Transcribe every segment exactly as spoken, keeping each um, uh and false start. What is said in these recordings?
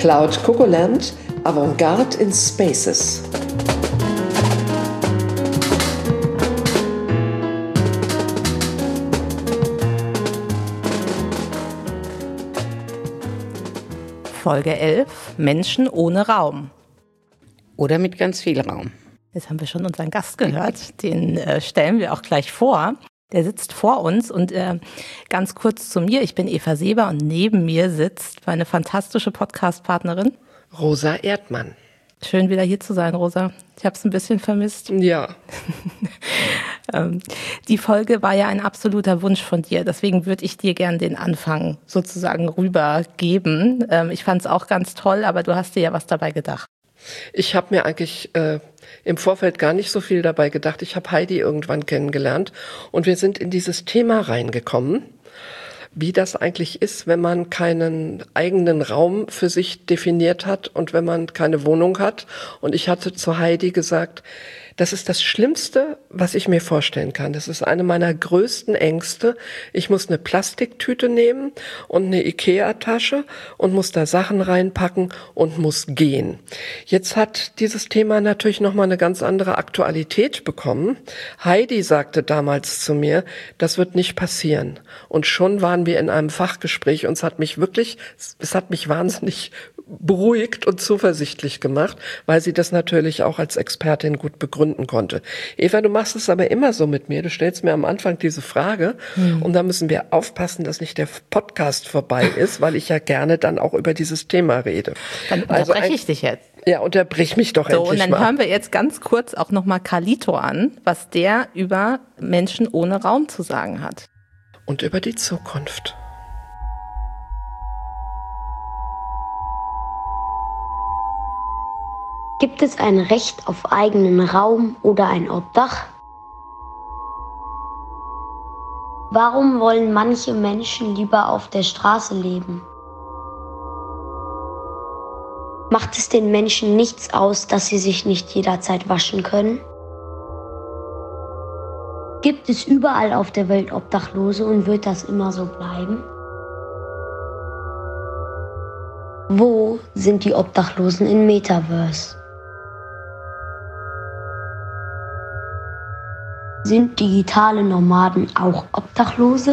Cloud Cocoland, Avantgarde in Spaces. Folge elf, Menschen ohne Raum. Oder mit ganz viel Raum. Jetzt haben wir schon unseren Gast gehört, den äh, stellen wir auch gleich vor. Der sitzt vor uns und äh, ganz kurz zu mir, ich bin Eva Seber und neben mir sitzt meine fantastische Podcast-Partnerin Rosa Erdmann. Schön wieder hier zu sein, Rosa. Ich habe es ein bisschen vermisst. Ja. ähm, die Folge war ja ein absoluter Wunsch von dir, deswegen würde ich dir gern den Anfang sozusagen rübergeben. Ähm, ich fand es auch ganz toll, aber du hast dir ja was dabei gedacht. Ich habe mir eigentlich äh, im Vorfeld gar nicht so viel dabei gedacht. Ich habe Heidi irgendwann kennengelernt und wir sind in dieses Thema reingekommen, wie das eigentlich ist, wenn man keinen eigenen Raum für sich definiert hat und wenn man keine Wohnung hat. Und ich hatte zu Heidi gesagt, das ist das Schlimmste, was ich mir vorstellen kann. Das ist eine meiner größten Ängste. Ich muss eine Plastiktüte nehmen und eine Ikea-Tasche und muss da Sachen reinpacken und muss gehen. Jetzt hat dieses Thema natürlich nochmal eine ganz andere Aktualität bekommen. Heidi sagte damals zu mir, das wird nicht passieren. Und schon waren wir in einem Fachgespräch und es hat mich wirklich, es hat mich wahnsinnig beruhigt und zuversichtlich gemacht, weil sie das natürlich auch als Expertin gut begründen konnte. Eva, du machst es aber immer so mit mir. Du stellst mir am Anfang diese Frage hm. und da müssen wir aufpassen, dass nicht der Podcast vorbei ist, weil ich ja gerne dann auch über dieses Thema rede. Dann unterbreche also ich dich jetzt. Ja, unterbrich mich doch so, endlich mal. Und dann mal. hören wir jetzt ganz kurz auch nochmal Carlito an, was der über Menschen ohne Raum zu sagen hat. Und über die Zukunft. Gibt es ein Recht auf eigenen Raum oder ein Obdach? Warum wollen manche Menschen lieber auf der Straße leben? Macht es den Menschen nichts aus, dass sie sich nicht jederzeit waschen können? Gibt es überall auf der Welt Obdachlose und wird das immer so bleiben? Wo sind die Obdachlosen im Metaverse? Sind digitale Nomaden auch Obdachlose?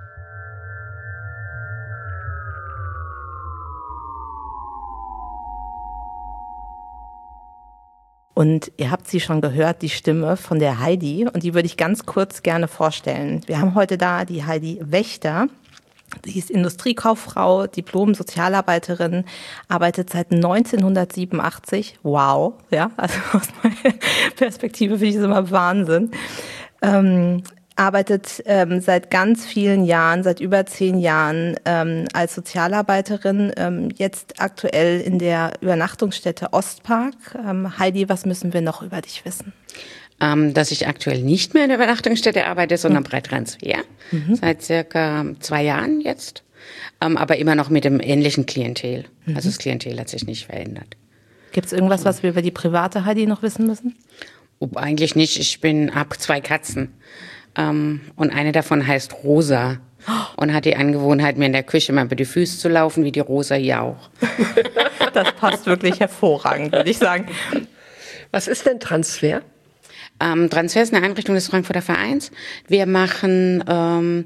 Und ihr habt sie schon gehört, die Stimme von der Heidi. Und die würde ich ganz kurz gerne vorstellen. Wir haben heute da die Heidi Wächter. Sie ist Industriekauffrau, Diplom-Sozialarbeiterin, arbeitet seit neunzehnhundertsiebenundachtzig. Wow, ja, also aus meiner Perspektive finde ich das immer Wahnsinn. Ähm, arbeitet ähm, seit ganz vielen Jahren, seit über zehn Jahren ähm, als Sozialarbeiterin, ähm, jetzt aktuell in der Übernachtungsstätte Ostpark. Ähm, Heidi, was müssen wir noch über dich wissen? Ähm, dass ich aktuell nicht mehr in der Übernachtungsstätte arbeite, sondern mhm. bei Transfer. Mhm. Seit circa zwei Jahren jetzt. Ähm, aber immer noch mit dem ähnlichen Klientel. Mhm. Also das Klientel hat sich nicht verändert. Gibt es irgendwas, was wir über die private Heidi noch wissen müssen? Oh, eigentlich nicht. Ich bin, hab zwei Katzen. Ähm, und eine davon heißt Rosa. Und hat die Angewohnheit, mir in der Küche mal über die Füße zu laufen, wie die Rosa hier auch. Das passt wirklich hervorragend, würde ich sagen. Was ist denn Transfer? Ähm, Transfer ist eine Einrichtung des Frankfurter Vereins. Wir machen ähm,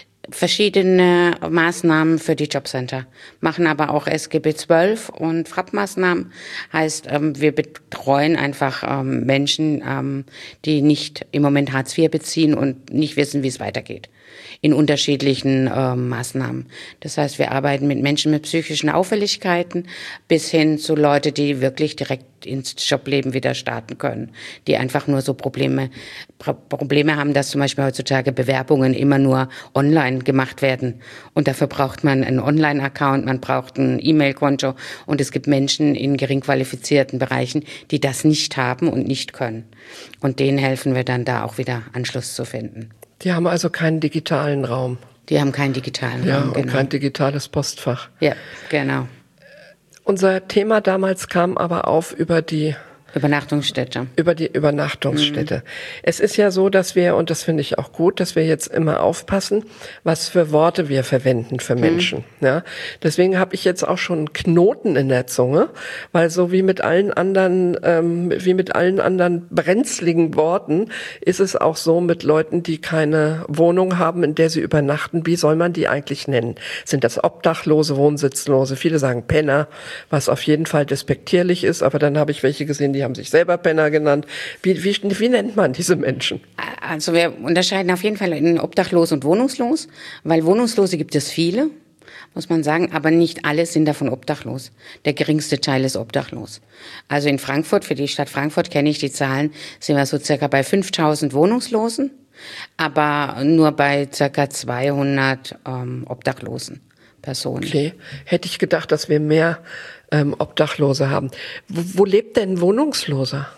verschiedene Maßnahmen für die Jobcenter, machen aber auch S G B zwölf und Frapp-Maßnahmen. Heißt, ähm, wir betreuen einfach ähm, Menschen, ähm, die nicht im Moment Hartz vier beziehen und nicht wissen, wie es weitergeht. In unterschiedlichen ähm, Maßnahmen. Das heißt, wir arbeiten mit Menschen mit psychischen Auffälligkeiten bis hin zu Leute, die wirklich direkt ins Jobleben wieder starten können, die einfach nur so Probleme Pro- Probleme haben, dass zum Beispiel heutzutage Bewerbungen immer nur online gemacht werden. Und dafür braucht man einen Online-Account, man braucht ein E-Mail-Konto und es gibt Menschen in gering qualifizierten Bereichen, die das nicht haben und nicht können. Und denen helfen wir dann da auch wieder Anschluss zu finden. Die haben also keinen digitalen Raum. Die haben keinen digitalen ja, Raum, und genau. kein digitales Postfach. Ja, genau. Unser Thema damals kam aber auf über die Übernachtungsstätte. Über die Übernachtungsstätte. Mhm. Es ist ja so, dass wir, und das finde ich auch gut, dass wir jetzt immer aufpassen, was für Worte wir verwenden für Menschen. Mhm. Ja, deswegen habe ich jetzt auch schon einen Knoten in der Zunge, weil so wie mit allen anderen, ähm, wie mit allen anderen brenzligen Worten ist es auch so mit Leuten, die keine Wohnung haben, in der sie übernachten. Wie soll man die eigentlich nennen? Sind das Obdachlose, Wohnsitzlose? Viele sagen Penner, was auf jeden Fall despektierlich ist, aber dann habe ich welche gesehen, die haben sich selber Penner genannt. Wie, wie, wie nennt man diese Menschen? Also wir unterscheiden auf jeden Fall in obdachlos und wohnungslos, weil Wohnungslose gibt es viele, muss man sagen, aber nicht alle sind davon obdachlos. Der geringste Teil ist obdachlos. Also in Frankfurt, für die Stadt Frankfurt kenne ich die Zahlen, sind wir so circa bei fünftausend Wohnungslosen, aber nur bei circa zweihundert ähm, Obdachlosen Personen. Okay, hätte ich gedacht, dass wir mehr ähm, Obdachlose haben. Wo, wo lebt denn ein Wohnungsloser?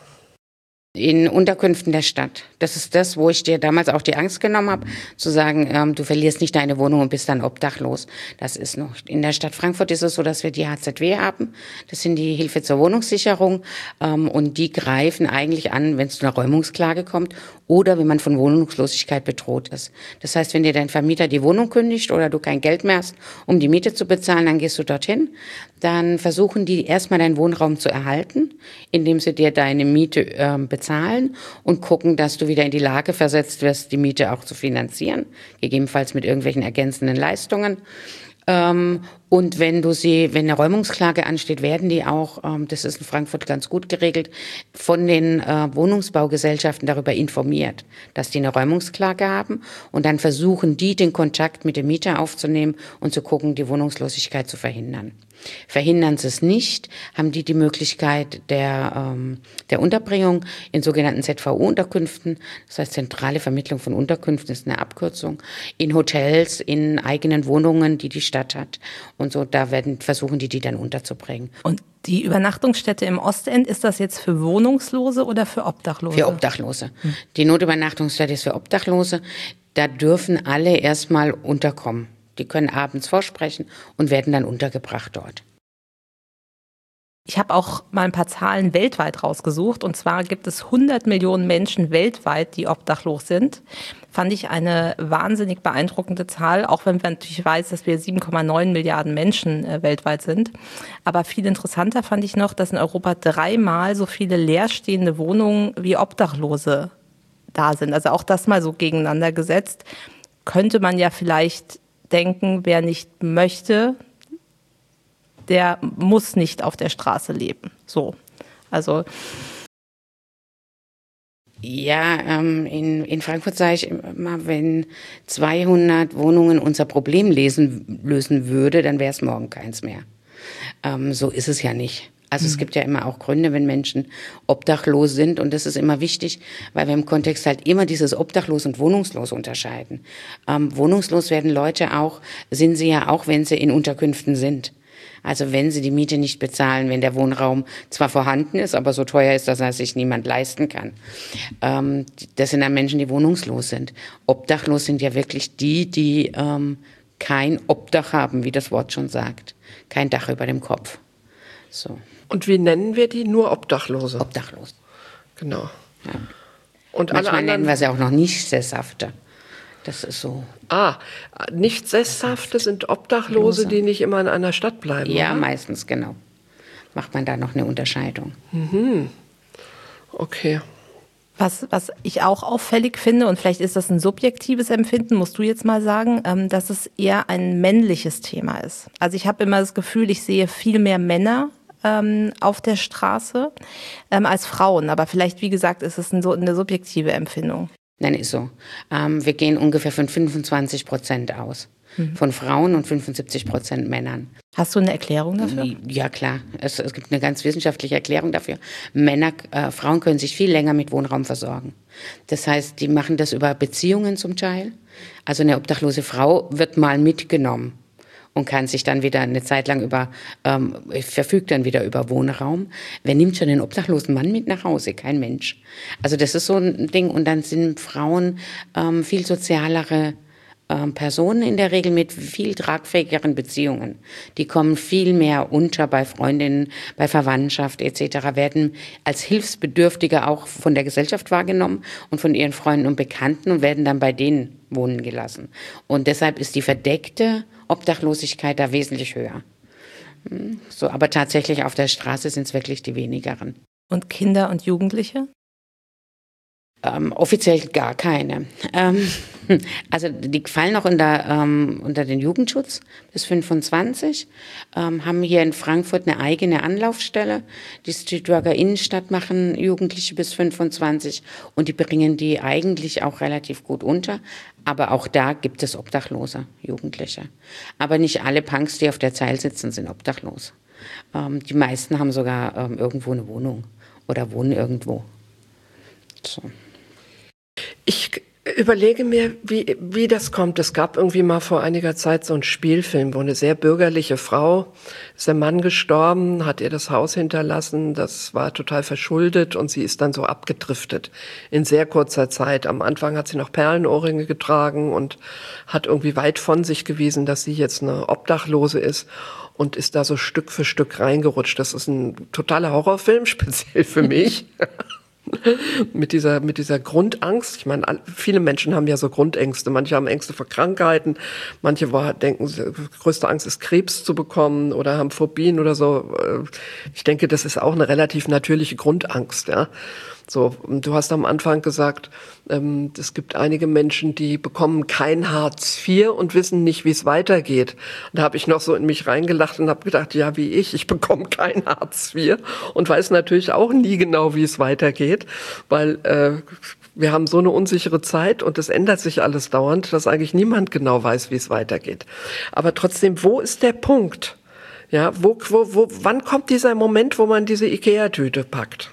In Unterkünften der Stadt. Das ist das, wo ich dir damals auch die Angst genommen habe, zu sagen, ähm, du verlierst nicht deine Wohnung und bist dann obdachlos. Das ist noch. In der Stadt Frankfurt ist es so, dass wir die H Z W haben. Das sind die Hilfe zur Wohnungssicherung. Ähm, und die greifen eigentlich an, wenn es zu einer Räumungsklage kommt oder wenn man von Wohnungslosigkeit bedroht ist. Das heißt, wenn dir dein Vermieter die Wohnung kündigt oder du kein Geld mehr hast, um die Miete zu bezahlen, dann gehst du dorthin. Dann versuchen die erstmal deinen Wohnraum zu erhalten, indem sie dir deine Miete äh, bezahlen und gucken, dass du wieder in die Lage versetzt wirst, die Miete auch zu finanzieren, gegebenenfalls mit irgendwelchen ergänzenden Leistungen. Ähm, und wenn du sie, wenn eine Räumungsklage ansteht, werden die auch, ähm, das ist in Frankfurt ganz gut geregelt, von den äh, Wohnungsbaugesellschaften darüber informiert, dass die eine Räumungsklage haben. Und dann versuchen die, den Kontakt mit dem Mieter aufzunehmen und zu gucken, die Wohnungslosigkeit zu verhindern. Verhindern sie es nicht, haben die die Möglichkeit der, ähm, der Unterbringung in sogenannten Z V U-Unterkünften, das heißt zentrale Vermittlung von Unterkünften ist eine Abkürzung, in Hotels, in eigenen Wohnungen, die die Stadt hat und so, da werden versuchen die, die dann unterzubringen. Und die Übernachtungsstätte im Ostend, ist das jetzt für Wohnungslose oder für Obdachlose? Für Obdachlose. Hm. Die Notübernachtungsstätte ist für Obdachlose. Da dürfen alle erstmal unterkommen. Die können abends vorsprechen und werden dann untergebracht dort. Ich habe auch mal ein paar Zahlen weltweit rausgesucht. Und zwar gibt es hundert Millionen Menschen weltweit, die obdachlos sind. Fand ich eine wahnsinnig beeindruckende Zahl, auch wenn man natürlich weiß, dass wir sieben Komma neun Milliarden Menschen äh, weltweit sind. Aber viel interessanter fand ich noch, dass in Europa dreimal so viele leerstehende Wohnungen wie Obdachlose da sind. Also auch das mal so gegeneinander gesetzt. Könnte man ja vielleicht denken, wer nicht möchte, der muss nicht auf der Straße leben. So, also ja, ähm, in, in Frankfurt sage ich immer, wenn zweihundert Wohnungen unser Problem lesen, lösen würde, dann wäre es morgen keins mehr. Ähm, so ist es ja nicht. Also mhm. es gibt ja immer auch Gründe, wenn Menschen obdachlos sind, und das ist immer wichtig, weil wir im Kontext halt immer dieses obdachlos und wohnungslos unterscheiden. Ähm, wohnungslos werden Leute auch, sind sie ja auch, wenn sie in Unterkünften sind. Also wenn sie die Miete nicht bezahlen, wenn der Wohnraum zwar vorhanden ist, aber so teuer ist, dass er sich niemand leisten kann. Ähm, das sind dann Menschen, die wohnungslos sind. Obdachlos sind ja wirklich die, die ähm, kein Obdach haben, wie das Wort schon sagt. Kein Dach über dem Kopf. So. Und wie nennen wir die? Nur Obdachlose? Obdachlos. Genau. Ja. Und manchmal alle anderen nennen wir sie auch noch nicht Sesshafte. Das ist so. Ah, nicht Sesshafte sind Obdachlose, die nicht immer in einer Stadt bleiben, Ja, oder? meistens, genau. Macht man da noch eine Unterscheidung. Mhm. Okay. Was, was ich auch auffällig finde, und vielleicht ist das ein subjektives Empfinden, musst du jetzt mal sagen, ähm, dass es eher ein männliches Thema ist. Also ich habe immer das Gefühl, ich sehe viel mehr Männer ähm, auf der Straße ähm, als Frauen. Aber vielleicht, wie gesagt, ist es ein, so eine subjektive Empfindung. Nein, ist so. Ähm, wir gehen ungefähr von fünfundzwanzig Prozent aus. Mhm. Von Frauen und fünfundsiebzig Prozent Männern. Hast du eine Erklärung dafür? Ja, klar. Es, es gibt eine ganz wissenschaftliche Erklärung dafür. Männer, äh, Frauen können sich viel länger mit Wohnraum versorgen. Das heißt, die machen das über Beziehungen zum Teil. Also eine obdachlose Frau wird mal mitgenommen und kann sich dann wieder eine Zeit lang über, ähm, verfügt dann wieder über Wohnraum. Wer nimmt schon einen obdachlosen Mann mit nach Hause? Kein Mensch. Also das ist so ein Ding. Und dann sind Frauen ähm, viel sozialere ähm, Personen in der Regel mit viel tragfähigeren Beziehungen. Die kommen viel mehr unter bei Freundinnen, bei Verwandtschaft et cetera, werden als Hilfsbedürftige auch von der Gesellschaft wahrgenommen und von ihren Freunden und Bekannten und werden dann bei denen wohnen gelassen. Und deshalb ist die verdeckte Obdachlosigkeit da wesentlich höher. So, aber tatsächlich auf der Straße sind es wirklich die wenigeren. Und Kinder und Jugendliche? Ähm, offiziell gar keine. Ähm, also die fallen noch unter, ähm, unter den Jugendschutz bis fünfundzwanzig, ähm, haben hier in Frankfurt eine eigene Anlaufstelle. Die Streetworker Innenstadt machen Jugendliche bis fünfundzwanzig und die bringen die eigentlich auch relativ gut unter. Aber auch da gibt es obdachlose Jugendliche. Aber nicht alle Punks, die auf der Zeil sitzen, sind obdachlos. Ähm, die meisten haben sogar ähm, irgendwo eine Wohnung oder wohnen irgendwo. So. Ich überlege mir, wie, wie das kommt. Es gab irgendwie mal vor einiger Zeit so einen Spielfilm, wo eine sehr bürgerliche Frau, ist der Mann gestorben, hat ihr das Haus hinterlassen, das war total verschuldet und sie ist dann so abgedriftet in sehr kurzer Zeit. Am Anfang hat sie noch Perlenohrringe getragen und hat irgendwie weit von sich gewiesen, dass sie jetzt eine Obdachlose ist und ist da so Stück für Stück reingerutscht. Das ist ein totaler Horrorfilm, speziell für mich. mit dieser mit dieser Grundangst. Ich meine, viele Menschen haben ja so Grundängste. Manche haben Ängste vor Krankheiten, manche denken, größte Angst ist Krebs zu bekommen oder haben Phobien oder so. Ich denke, das ist auch eine relativ natürliche Grundangst, ja. So, du hast am Anfang gesagt, ähm, es gibt einige Menschen, die bekommen kein Hartz vier und wissen nicht, wie es weitergeht. Und da habe ich noch so in mich reingelacht und habe gedacht, ja, wie ich, ich bekomme kein Hartz vier und weiß natürlich auch nie genau, wie es weitergeht, weil äh, wir haben so eine unsichere Zeit und es ändert sich alles dauernd, dass eigentlich niemand genau weiß, wie es weitergeht. Aber trotzdem, wo ist der Punkt? Ja, wo, wo, wo, wann kommt dieser Moment, wo man diese Ikea-Tüte packt?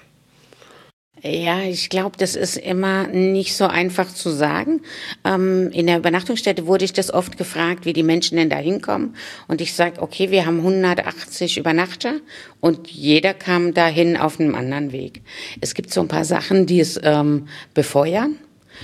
Ja, ich glaube, das ist immer nicht so einfach zu sagen. Ähm, in der Übernachtungsstätte wurde ich das oft gefragt, wie die Menschen denn da hinkommen. Und ich sage, okay, wir haben hundertachtzig Übernachter und jeder kam dahin auf einem anderen Weg. Es gibt so ein paar Sachen, die es ähm, befeuern.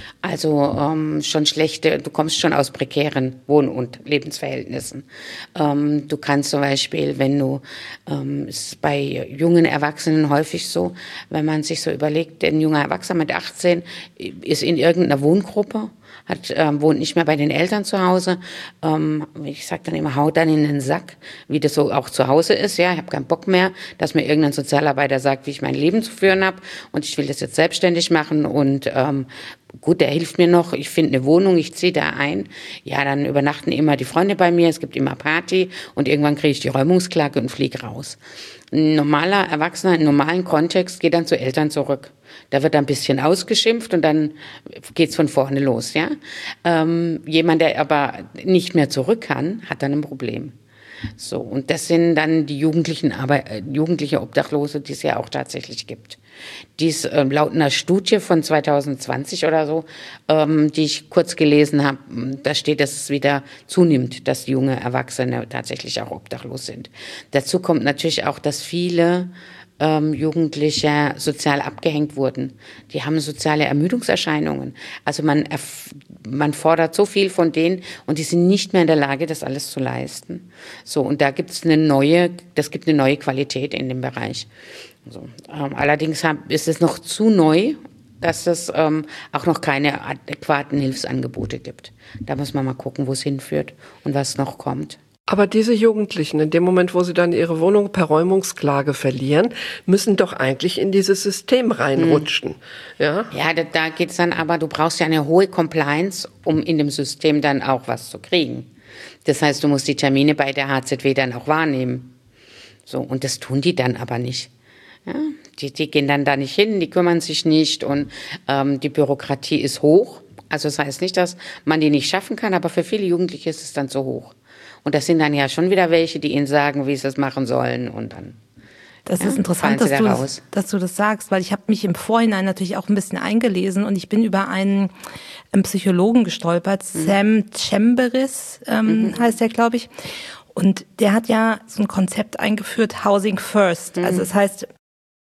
Also ähm, schon schlechte, du kommst schon aus prekären Wohn- und Lebensverhältnissen. Ähm, du kannst zum Beispiel, wenn du, ähm, ist bei jungen Erwachsenen häufig so, wenn man sich so überlegt, ein junger Erwachsener mit achtzehn ist in irgendeiner Wohngruppe, hat, ähm, wohnt nicht mehr bei den Eltern zu Hause. Ähm, ich sag dann immer, haut dann in den Sack, wie das so auch zu Hause ist. Ja, ich habe keinen Bock mehr, dass mir irgendein Sozialarbeiter sagt, wie ich mein Leben zu führen habe und ich will das jetzt selbstständig machen und ähm, gut, der hilft mir noch, ich finde eine Wohnung, ich ziehe da ein. Ja, dann übernachten immer die Freunde bei mir, es gibt immer Party und irgendwann kriege ich die Räumungsklage und fliege raus. Ein normaler Erwachsener im normalen Kontext geht dann zu Eltern zurück. Da wird ein bisschen ausgeschimpft und dann geht's von vorne los, ja. Ähm, jemand, der aber nicht mehr zurück kann, hat dann ein Problem. So, und das sind dann die Jugendlichen, aber äh, jugendliche Obdachlose, die es ja auch tatsächlich gibt. Dies äh, laut einer Studie von zwanzig zwanzig oder so, ähm, die ich kurz gelesen habe, da steht, dass es wieder zunimmt, dass junge Erwachsene tatsächlich auch obdachlos sind. Dazu kommt natürlich auch, dass viele ähm, Jugendliche sozial abgehängt wurden. Die haben soziale Ermüdungserscheinungen. Also man, man fordert so viel von denen und die sind nicht mehr in der Lage, das alles zu leisten. So, und da gibt es eine neue, das gibt eine neue Qualität in dem Bereich. So, ähm, allerdings hab, ist es noch zu neu, dass es ähm, auch noch keine adäquaten Hilfsangebote gibt. Da muss man mal gucken, wo es hinführt und was noch kommt. Aber diese Jugendlichen, in dem Moment, wo sie dann ihre Wohnung per Räumungsklage verlieren, müssen doch eigentlich in dieses System reinrutschen. Hm. Ja, ja, da, da geht's dann aber, du brauchst ja eine hohe Compliance, um in dem System dann auch was zu kriegen. Das heißt, du musst die Termine bei der H Z W dann auch wahrnehmen. So, und das tun die dann aber nicht. Ja, die, die gehen dann da nicht hin, die kümmern sich nicht und ähm, die Bürokratie ist hoch. Also das heißt nicht, dass man die nicht schaffen kann, aber für viele Jugendliche ist es dann zu hoch. Und das sind dann ja schon wieder welche, die ihnen sagen, wie sie es machen sollen und dann. Das ja, ist interessant, dass du das, dass du das sagst, weil ich habe mich im Vorhinein natürlich auch ein bisschen eingelesen und ich bin über einen, einen Psychologen gestolpert, mhm. Sam Chamberis ähm, mhm. heißt der, glaube ich. Und der hat ja so ein Konzept eingeführt, Housing First. Mhm. Also das heißt,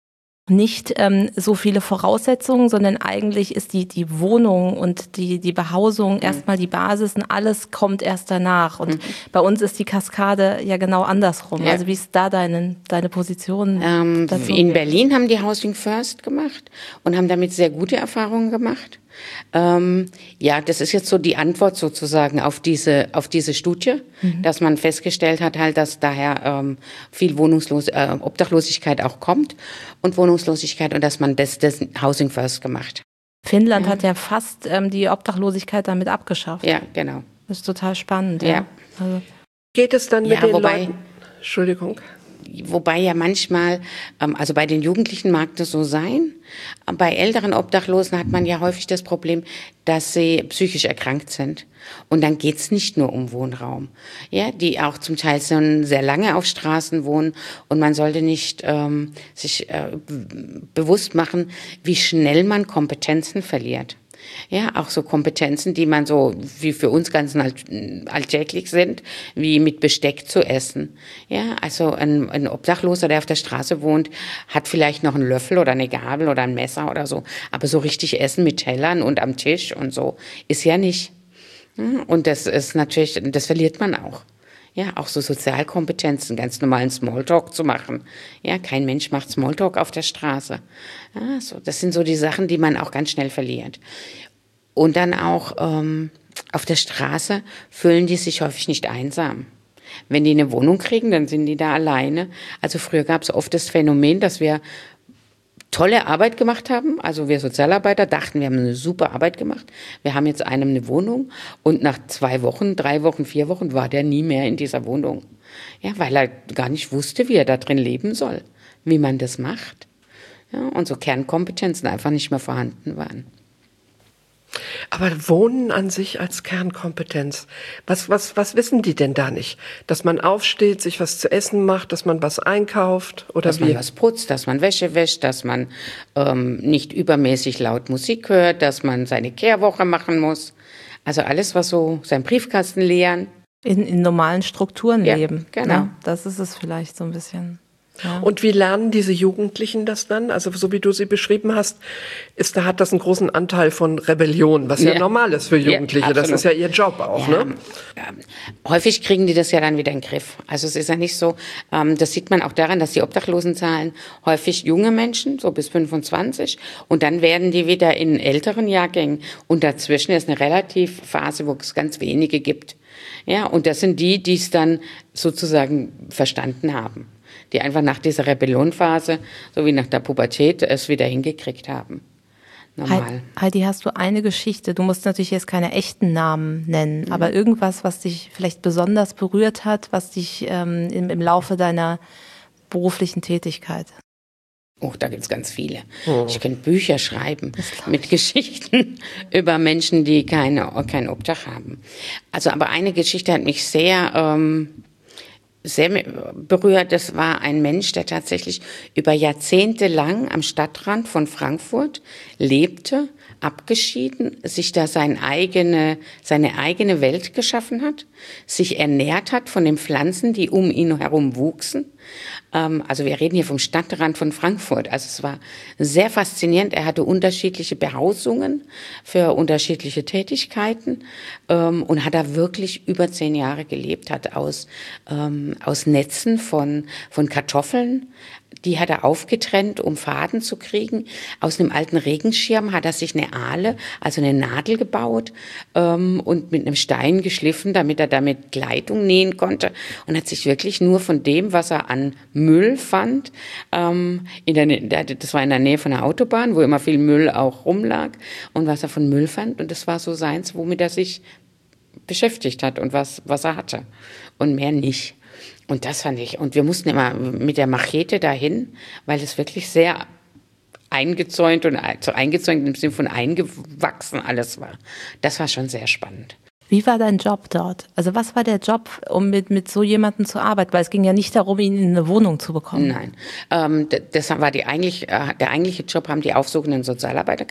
nicht ähm, so viele Voraussetzungen, sondern eigentlich ist die, die Wohnung und die, die Behausung mhm. erstmal die Basis und alles kommt erst danach. Und mhm. bei uns ist die Kaskade ja genau andersrum. Ja. Also wie ist da deine, deine Position ähm, dazu? In Berlin haben die Housing First gemacht und haben damit sehr gute Erfahrungen gemacht. Ähm, ja, das ist jetzt so die Antwort sozusagen auf diese auf diese Studie, mhm. dass man festgestellt hat, halt, dass daher ähm, viel Wohnungslos äh, Obdachlosigkeit auch kommt und Wohnungslosigkeit und dass man das, das Housing First gemacht. Finnland ja. hat ja fast ähm, die Obdachlosigkeit damit abgeschafft. Ja, genau. Das ist total spannend. Ja. ja. Also. Geht es dann mit ja, den wobei, Leuten? Entschuldigung. Wobei ja manchmal, also bei den Jugendlichen mag das so sein, bei älteren Obdachlosen hat man ja häufig das Problem, dass sie psychisch erkrankt sind. Und dann geht's nicht nur um Wohnraum, ja, die auch zum Teil schon sehr lange auf Straßen wohnen. Und man sollte nicht ähm, sich äh, bewusst machen, wie schnell man Kompetenzen verliert. Ja, auch so Kompetenzen, die man so, wie für uns ganz alltäglich sind, wie mit Besteck zu essen. Ja, also ein, ein Obdachloser, der auf der Straße wohnt, hat vielleicht noch einen Löffel oder eine Gabel oder ein Messer oder so. Aber so richtig Essen mit Tellern und am Tisch und so ist ja nicht. Und das ist natürlich, das verliert man auch. Ja, auch so Sozialkompetenzen, ganz normalen Smalltalk zu machen. Ja, kein Mensch macht Smalltalk auf der Straße. Ja, so, das sind so die Sachen, die man auch ganz schnell verliert. Und dann auch ähm, auf der Straße fühlen die sich häufig nicht einsam. Wenn die eine Wohnung kriegen, dann sind die da alleine. Also früher gab es oft das Phänomen, dass wir tolle Arbeit gemacht haben. Also wir Sozialarbeiter dachten, wir haben eine super Arbeit gemacht. Wir haben jetzt einem eine Wohnung und nach zwei Wochen, drei Wochen, vier Wochen war der nie mehr in dieser Wohnung. Ja, weil er gar nicht wusste, wie er da drin leben soll, wie man das macht. Ja, und so Kernkompetenzen einfach nicht mehr vorhanden waren. Aber Wohnen an sich als Kernkompetenz, was, was, was wissen die denn da nicht? Dass man aufsteht, sich was zu essen macht, dass man was einkauft oder dass wie? man was putzt, dass man Wäsche wäscht, dass man ähm, nicht übermäßig laut Musik hört, dass man seine Kehrwoche machen muss. Also alles, was so sein Briefkasten leeren. In, in normalen Strukturen ja, leben. Genau. Ja, das ist es vielleicht so ein bisschen. Ja. Und wie lernen diese Jugendlichen das dann? Also so wie du sie beschrieben hast, ist, da hat das einen großen Anteil von Rebellion, was ja, ja normal ist für Jugendliche. Ja, das ist ja ihr Job auch, ja. ne? Ja, häufig kriegen die das ja dann wieder in den Griff. Also es ist ja nicht so, ähm, das sieht man auch daran, dass die Obdachlosenzahlen häufig junge Menschen, so bis fünfundzwanzig, und dann werden die wieder in älteren Jahrgängen. Und dazwischen ist eine relativ Phase, wo es ganz wenige gibt. Ja, und das sind die, die es dann sozusagen verstanden haben. Die einfach nach dieser Rebellionphase, so wie nach der Pubertät, es wieder hingekriegt haben. Normal. Heidi, hast du eine Geschichte? Du musst natürlich jetzt keine echten Namen nennen, mhm. aber irgendwas, was dich vielleicht besonders berührt hat, was dich ähm, im, im Laufe deiner beruflichen Tätigkeit? Oh, da gibt's ganz viele. Oh. Ich könnte Bücher schreiben mit Geschichten über Menschen, die keine, kein Obdach haben. Also, aber eine Geschichte hat mich sehr... Ähm, sehr berührt. Das war ein Mensch, der tatsächlich über Jahrzehnte lang am Stadtrand von Frankfurt lebte, abgeschieden, sich da seine eigene, seine eigene Welt geschaffen hat, sich ernährt hat von den Pflanzen, die um ihn herum wuchsen. Also wir reden hier vom Stadtrand von Frankfurt. Also es war sehr faszinierend. Er hatte unterschiedliche Behausungen für unterschiedliche Tätigkeiten und hat da wirklich über zehn Jahre gelebt, hat aus, aus Netzen von, von Kartoffeln, die hat er aufgetrennt, um Faden zu kriegen. Aus einem alten Regenschirm hat er sich eine Ahle, also eine Nadel gebaut ähm, und mit einem Stein geschliffen, damit er damit Kleidung nähen konnte. Und hat sich wirklich nur von dem, was er an Müll fand, ähm, in der, das war in der Nähe von der Autobahn, wo immer viel Müll auch rumlag, und was er von Müll fand. Und das war so seins, womit er sich beschäftigt hat und was, was er hatte. Und mehr nicht. Und das fand ich, und wir mussten immer mit der Machete dahin, weil es wirklich sehr eingezäunt und so eingezäunt im Sinne von eingewachsen alles war. Das war schon sehr spannend. Wie war dein Job dort? Also was war der Job, um mit, mit so jemandem zu arbeiten? Weil es ging ja nicht darum, ihn in eine Wohnung zu bekommen. Nein, ähm, das war die eigentlich, äh, der eigentliche Job, haben die aufsuchenden Sozialarbeiter gemacht.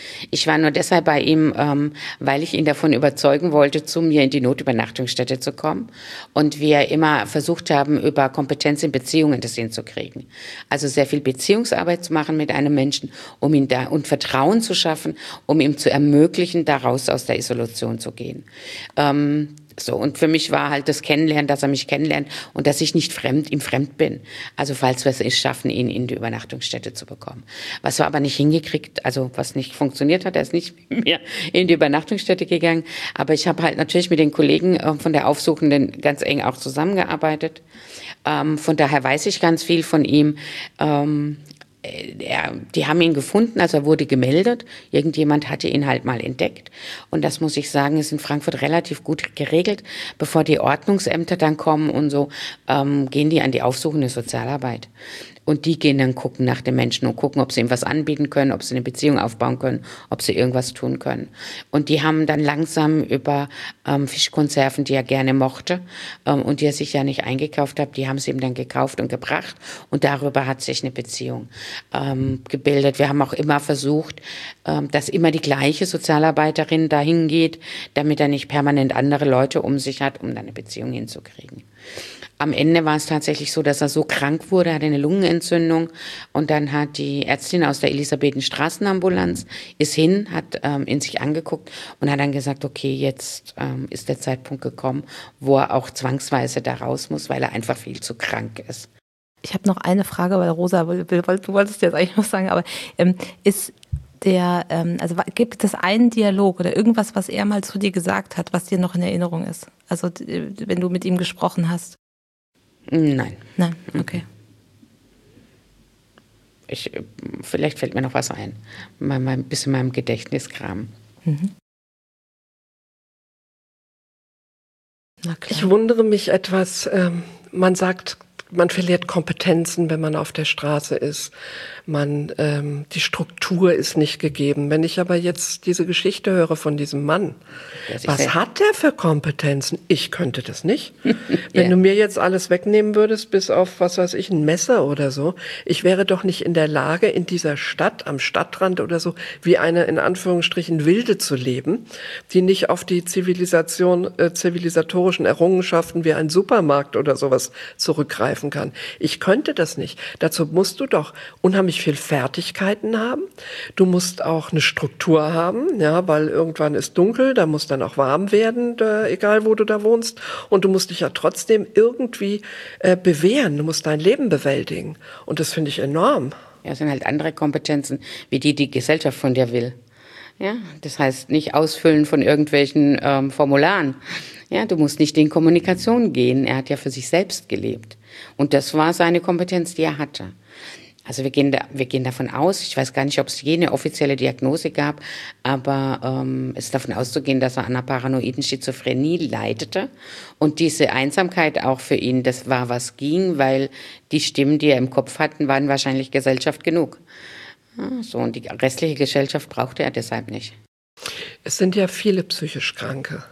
Ich war nur deshalb bei ihm, ähm, weil ich ihn davon überzeugen wollte, zu mir in die Notübernachtung,stätte zu kommen. Und wir immer versucht haben, über Kompetenz in Beziehungen das hinzukriegen. Also sehr viel Beziehungsarbeit zu machen mit einem Menschen, um ihn da und Vertrauen zu schaffen, um ihm zu ermöglichen, daraus aus der Isolation zu gehen. Ähm, So, und für mich war halt das Kennenlernen, dass er mich kennenlernt und dass ich nicht fremd, ihm fremd bin. Also falls wir es schaffen, ihn in die Übernachtungsstätte zu bekommen. Was wir aber nicht hingekriegt, also was nicht funktioniert hat, er ist nicht mit mir in die Übernachtungsstätte gegangen. Aber ich habe halt natürlich mit den Kollegen äh, von der Aufsuchenden ganz eng auch zusammengearbeitet. Ähm, von daher weiß ich ganz viel von ihm. Ähm, Er, die haben ihn gefunden, also er wurde gemeldet. Irgendjemand hatte ihn halt mal entdeckt. Und das muss ich sagen, ist in Frankfurt relativ gut geregelt. Bevor die Ordnungsämter dann kommen und so, ähm, gehen die an die aufsuchende Sozialarbeit. Und die gehen dann gucken nach dem Menschen und gucken, ob sie ihm was anbieten können, ob sie eine Beziehung aufbauen können, ob sie irgendwas tun können. Und die haben dann langsam über ähm, Fischkonserven, die er gerne mochte ähm, und die er sich ja nicht eingekauft hat, die haben sie ihm dann gekauft und gebracht. Und darüber hat sich eine Beziehung ähm, gebildet. Wir haben auch immer versucht, ähm, dass immer die gleiche Sozialarbeiterin dahin geht, damit er nicht permanent andere Leute um sich hat, um dann eine Beziehung hinzukriegen. Am Ende war es tatsächlich so, dass er so krank wurde, hatte eine Lungenentzündung und dann hat die Ärztin aus der Elisabethen-Straßenambulanz ist hin, hat ähm, in sich angeguckt und hat dann gesagt, okay, jetzt ähm, ist der Zeitpunkt gekommen, wo er auch zwangsweise da raus muss, weil er einfach viel zu krank ist. Ich habe noch eine Frage, weil Rosa, du wolltest jetzt eigentlich noch sagen, aber ähm, ist der, ähm, also gibt es einen Dialog oder irgendwas, was er mal zu dir gesagt hat, was dir noch in Erinnerung ist? Also wenn du mit ihm gesprochen hast? Nein. Nein, okay. Ich, vielleicht fällt mir noch was ein. Mal, mal ein bisschen meinem Gedächtniskram. Mhm. Na klar. Ich wundere mich etwas, ähm, man sagt, man verliert Kompetenzen, wenn man auf der Straße ist. Man, ähm, die Struktur ist nicht gegeben. Wenn ich aber jetzt diese Geschichte höre von diesem Mann, was hat der für Kompetenzen? Ich könnte das nicht. Wenn ja. du mir jetzt alles wegnehmen würdest, bis auf, was weiß ich, ein Messer oder so, ich wäre doch nicht in der Lage, in dieser Stadt, am Stadtrand oder so, wie eine, in Anführungsstrichen, Wilde zu leben, die nicht auf die Zivilisation, äh, zivilisatorischen Errungenschaften wie ein Supermarkt oder sowas zurückgreifen kann. Ich könnte das nicht. Dazu musst du doch unheimlich viel Fertigkeiten haben. Du musst auch eine Struktur haben, ja, weil irgendwann ist dunkel, da muss dann auch warm werden, da, egal wo du da wohnst. Und du musst dich ja trotzdem irgendwie äh, bewähren. Du musst dein Leben bewältigen. Und das finde ich enorm. Ja, es sind halt andere Kompetenzen, wie die die Gesellschaft von dir will. Ja, das heißt nicht Ausfüllen von irgendwelchen ähm, Formularen. Ja, du musst nicht in Kommunikation gehen. Er hat ja für sich selbst gelebt. Und das war seine Kompetenz, die er hatte. Also wir gehen, da, wir gehen davon aus, ich weiß gar nicht, ob es je eine offizielle Diagnose gab, aber ähm, es ist davon auszugehen, dass er an einer paranoiden Schizophrenie leidete. Und diese Einsamkeit auch für ihn, das war, was ging, weil die Stimmen, die er im Kopf hatten, waren wahrscheinlich Gesellschaft genug. Ja, so, und die restliche Gesellschaft brauchte er deshalb nicht. Es sind ja viele psychisch Kranke,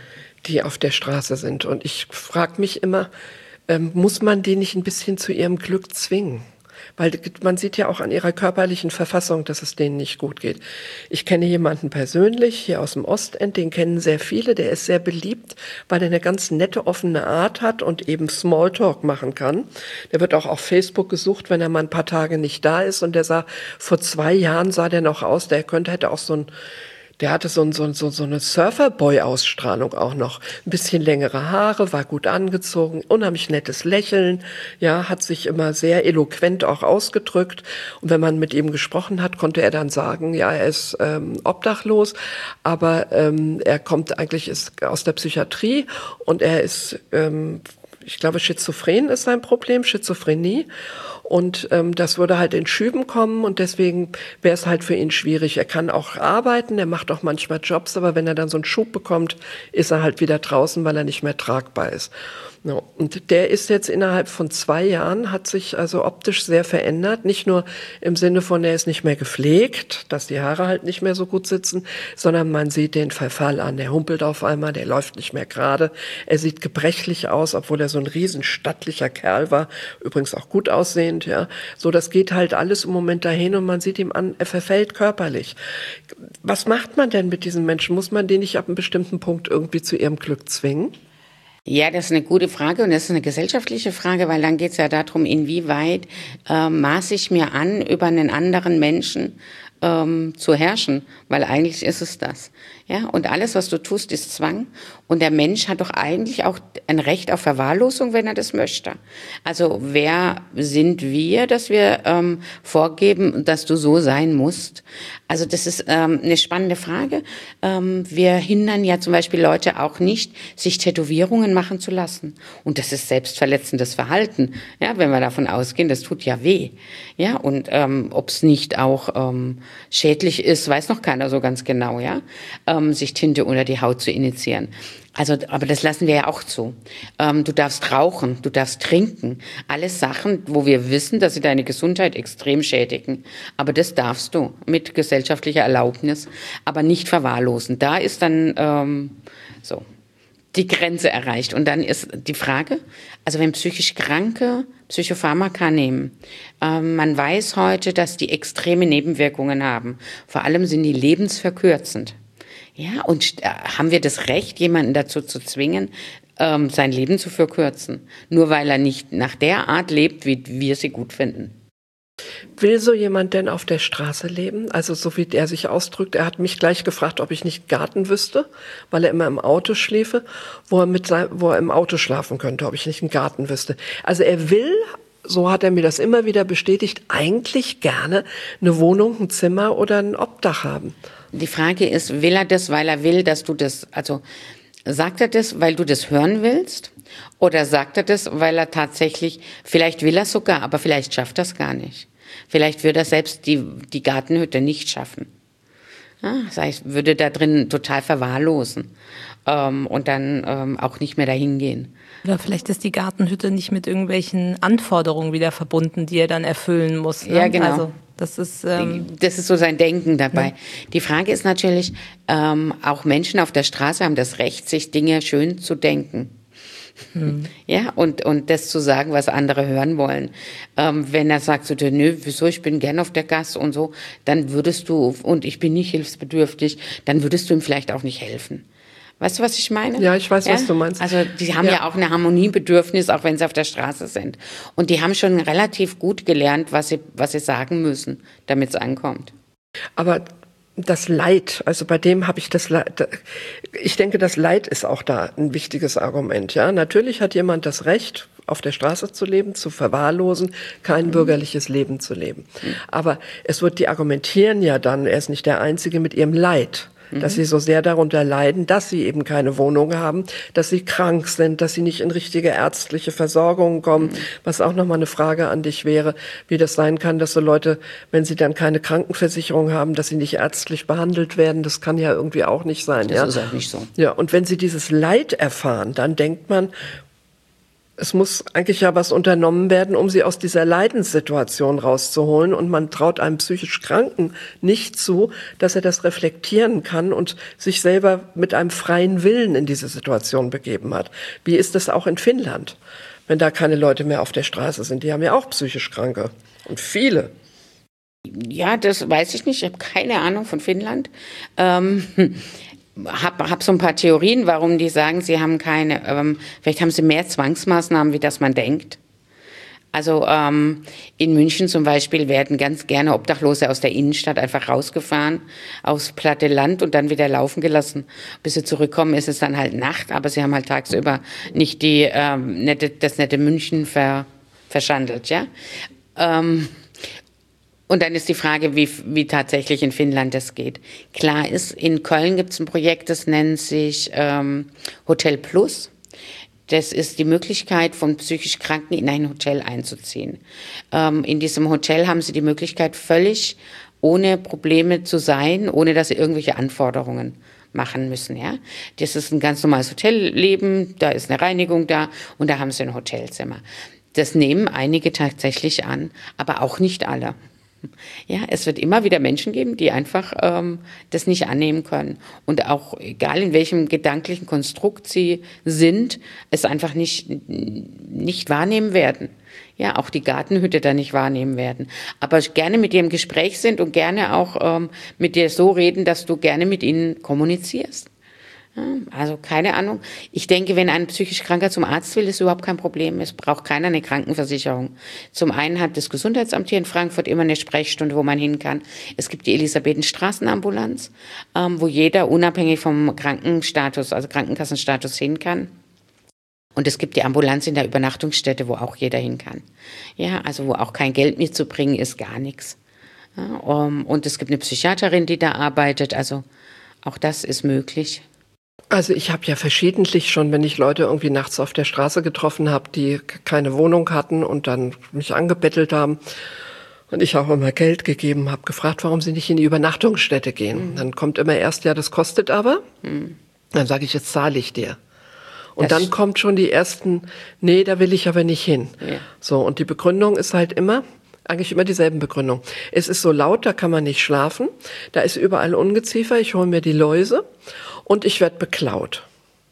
die auf der Straße sind. Und ich frage mich immer, ähm, muss man die nicht ein bisschen zu ihrem Glück zwingen? Weil man sieht ja auch an ihrer körperlichen Verfassung, dass es denen nicht gut geht. Ich kenne jemanden persönlich hier aus dem Ostend, den kennen sehr viele, der ist sehr beliebt, weil er eine ganz nette, offene Art hat und eben Smalltalk machen kann. Der wird auch auf Facebook gesucht, wenn er mal ein paar Tage nicht da ist, und der sah, vor zwei Jahren sah der noch aus, der könnte, hätte auch so ein Der hatte so, so, so, so eine Surferboy-Ausstrahlung auch noch. Ein bisschen längere Haare, war gut angezogen, unheimlich nettes Lächeln, ja, hat sich immer sehr eloquent auch ausgedrückt. Und wenn man mit ihm gesprochen hat, konnte er dann sagen, ja, er ist ähm, obdachlos, aber ähm, er kommt eigentlich ist aus der Psychiatrie und er ist, ähm, ich glaube, Schizophren ist sein Problem, Schizophrenie. Und ähm, das würde halt in Schüben kommen, und deswegen wäre es halt für ihn schwierig. Er kann auch arbeiten, er macht auch manchmal Jobs, aber wenn er dann so einen Schub bekommt, ist er halt wieder draußen, weil er nicht mehr tragbar ist. Ja, und der ist jetzt innerhalb von zwei Jahren, hat sich also optisch sehr verändert. Nicht nur im Sinne von, er ist nicht mehr gepflegt, dass die Haare halt nicht mehr so gut sitzen, sondern man sieht den Verfall an. Der humpelt auf einmal, der läuft nicht mehr gerade. Er sieht gebrechlich aus, obwohl er so ein riesenstattlicher Kerl war, übrigens auch gut aussehend, ja. So, das geht halt alles im Moment dahin und man sieht ihm an, er verfällt körperlich. Was macht man denn mit diesen Menschen? Muss man die nicht ab einem bestimmten Punkt irgendwie zu ihrem Glück zwingen? Ja, das ist eine gute Frage und das ist eine gesellschaftliche Frage, weil dann geht es ja darum, inwieweit äh, maße ich mir an, über einen anderen Menschen ähm, zu herrschen, weil eigentlich ist es das. Ja, und alles, was du tust, ist Zwang. Und der Mensch hat doch eigentlich auch ein Recht auf Verwahrlosung, wenn er das möchte. Also wer sind wir, dass wir ähm, vorgeben, dass du so sein musst? Also das ist ähm, eine spannende Frage. Ähm, wir hindern ja zum Beispiel Leute auch nicht, sich Tätowierungen machen zu lassen. Und das ist selbstverletzendes Verhalten. Ja, wenn wir davon ausgehen, das tut ja weh. Ja, und ähm, ob es nicht auch ähm, schädlich ist, weiß noch keiner so ganz genau. Ja. Ähm, sich Tinte unter die Haut zu initiieren. Also, aber das lassen wir ja auch zu. Ähm, du darfst rauchen, du darfst trinken. Alles Sachen, wo wir wissen, dass sie deine Gesundheit extrem schädigen. Aber das darfst du mit gesellschaftlicher Erlaubnis, aber nicht verwahrlosen. Da ist dann ähm, so die Grenze erreicht. Und dann ist die Frage, also wenn psychisch Kranke Psychopharmaka nehmen, ähm, man weiß heute, dass die extreme Nebenwirkungen haben. Vor allem sind die lebensverkürzend. Ja, und haben wir das Recht, jemanden dazu zu zwingen, ähm, sein Leben zu verkürzen? Nur weil er nicht nach der Art lebt, wie wir sie gut finden. Will so jemand denn auf der Straße leben? Also so wie er sich ausdrückt, er hat mich gleich gefragt, ob ich nicht Garten wüsste, weil er immer im Auto schläfe, wo er, mit sein, wo er im Auto schlafen könnte, ob ich nicht einen Garten wüsste. Also er will, so hat er mir das immer wieder bestätigt, eigentlich gerne eine Wohnung, ein Zimmer oder ein Obdach haben. Die Frage ist, will er das, weil er will, dass du das, also sagt er das, weil du das hören willst? Oder sagt er das, weil er tatsächlich, vielleicht will er es sogar, aber vielleicht schafft er es gar nicht. Vielleicht würde er selbst die, die Gartenhütte nicht schaffen. Ja, das heißt, würde da drin total verwahrlosen ähm, und dann ähm, auch nicht mehr dahin gehen. Oder vielleicht ist die Gartenhütte nicht mit irgendwelchen Anforderungen wieder verbunden, die er dann erfüllen muss. Ne? Ja, genau. Also, das ist, ähm das ist so sein Denken dabei. Ja. Die Frage ist natürlich, ähm, auch Menschen auf der Straße haben das Recht, sich Dinge schön zu denken. Hm. Ja, und, und das zu sagen, was andere hören wollen. Ähm, wenn er sagt so, nö, wieso, ich bin gern auf der Gasse und so, dann würdest du, und ich bin nicht hilfsbedürftig, dann würdest du ihm vielleicht auch nicht helfen. Weißt du, was ich meine? Ja, ich weiß, ja? was du meinst. Also die haben ja. ja auch ein Harmoniebedürfnis, auch wenn sie auf der Straße sind. Und die haben schon relativ gut gelernt, was sie, was sie sagen müssen, damit es ankommt. Aber das Leid, also bei dem habe ich das Leid, ich denke, das Leid ist auch da ein wichtiges Argument. Ja, natürlich hat jemand das Recht, auf der Straße zu leben, zu verwahrlosen, kein mhm. bürgerliches Leben zu leben. Mhm. Aber es wird, die argumentieren ja dann, er ist nicht der Einzige mit ihrem Leid, dass sie so sehr darunter leiden, dass sie eben keine Wohnung haben, dass sie krank sind, dass sie nicht in richtige ärztliche Versorgung kommen, mhm. was auch nochmal eine Frage an dich wäre, wie das sein kann, dass so Leute, wenn sie dann keine Krankenversicherung haben, dass sie nicht ärztlich behandelt werden, das kann ja irgendwie auch nicht sein. Das ja? ist auch nicht so. Ja, und wenn sie dieses Leid erfahren, dann denkt man, es muss eigentlich ja was unternommen werden, um sie aus dieser Leidenssituation rauszuholen. Und man traut einem psychisch Kranken nicht zu, dass er das reflektieren kann und sich selber mit einem freien Willen in diese Situation begeben hat. Wie ist das auch in Finnland, wenn da keine Leute mehr auf der Straße sind? Die haben ja auch psychisch Kranke und viele. Ja, das weiß ich nicht. Ich habe keine Ahnung von Finnland. Ähm Hab, hab so ein paar Theorien, warum die sagen, sie haben keine, ähm, vielleicht haben sie mehr Zwangsmaßnahmen, wie das man denkt. Also ähm, in München zum Beispiel werden ganz gerne Obdachlose aus der Innenstadt einfach rausgefahren aufs platte Land und dann wieder laufen gelassen. Bis sie zurückkommen, ist es dann halt Nacht, aber sie haben halt tagsüber nicht die ähm, nette, das nette München ver, verschandelt, ja. Ähm, Und dann ist die Frage, wie, wie tatsächlich in Finnland das geht. Klar ist, in Köln gibt es ein Projekt, das nennt sich ähm, Hotel Plus. Das ist die Möglichkeit, von psychisch Kranken in ein Hotel einzuziehen. Ähm, in diesem Hotel haben sie die Möglichkeit, völlig ohne Probleme zu sein, ohne dass sie irgendwelche Anforderungen machen müssen. Ja? Das ist ein ganz normales Hotelleben, da ist eine Reinigung da und da haben sie ein Hotelzimmer. Das nehmen einige tatsächlich an, aber auch nicht alle. Ja, es wird immer wieder Menschen geben, die einfach ähm, das nicht annehmen können. Und auch, egal in welchem gedanklichen Konstrukt sie sind, es einfach nicht, nicht wahrnehmen werden. Ja, auch die Gartenhütte da nicht wahrnehmen werden. Aber gerne mit dir im Gespräch sind und gerne auch ähm, mit dir so reden, dass du gerne mit ihnen kommunizierst. Ja, also keine Ahnung. Ich denke, wenn ein psychisch Kranker zum Arzt will, ist überhaupt kein Problem. Es braucht keiner eine Krankenversicherung. Zum einen hat das Gesundheitsamt hier in Frankfurt immer eine Sprechstunde, wo man hin kann. Es gibt die Elisabethenstraßenambulanz, ähm, wo jeder unabhängig vom Krankenstatus, also Krankenkassenstatus hin kann. Und es gibt die Ambulanz in der Übernachtungsstätte, wo auch jeder hin kann. Ja, also wo auch kein Geld mitzubringen ist, gar nichts. Ja, um, und es gibt eine Psychiaterin, die da arbeitet. Also auch das ist möglich. Also ich habe ja verschiedentlich schon, wenn ich Leute irgendwie nachts auf der Straße getroffen habe, die keine Wohnung hatten und dann mich angebettelt haben und ich auch immer Geld gegeben habe, gefragt, warum sie nicht in die Übernachtungsstätte gehen. Mhm. Dann kommt immer erst, ja, das kostet aber. Mhm. Dann sage ich, jetzt zahle ich dir. Und das dann kommt schon die ersten, nee, da will ich aber nicht hin. Ja. So, und die Begründung ist halt immer, eigentlich immer dieselben Begründung. Es ist so laut, da kann man nicht schlafen, da ist überall Ungeziefer, ich hole mir die Läuse und ich werde beklaut.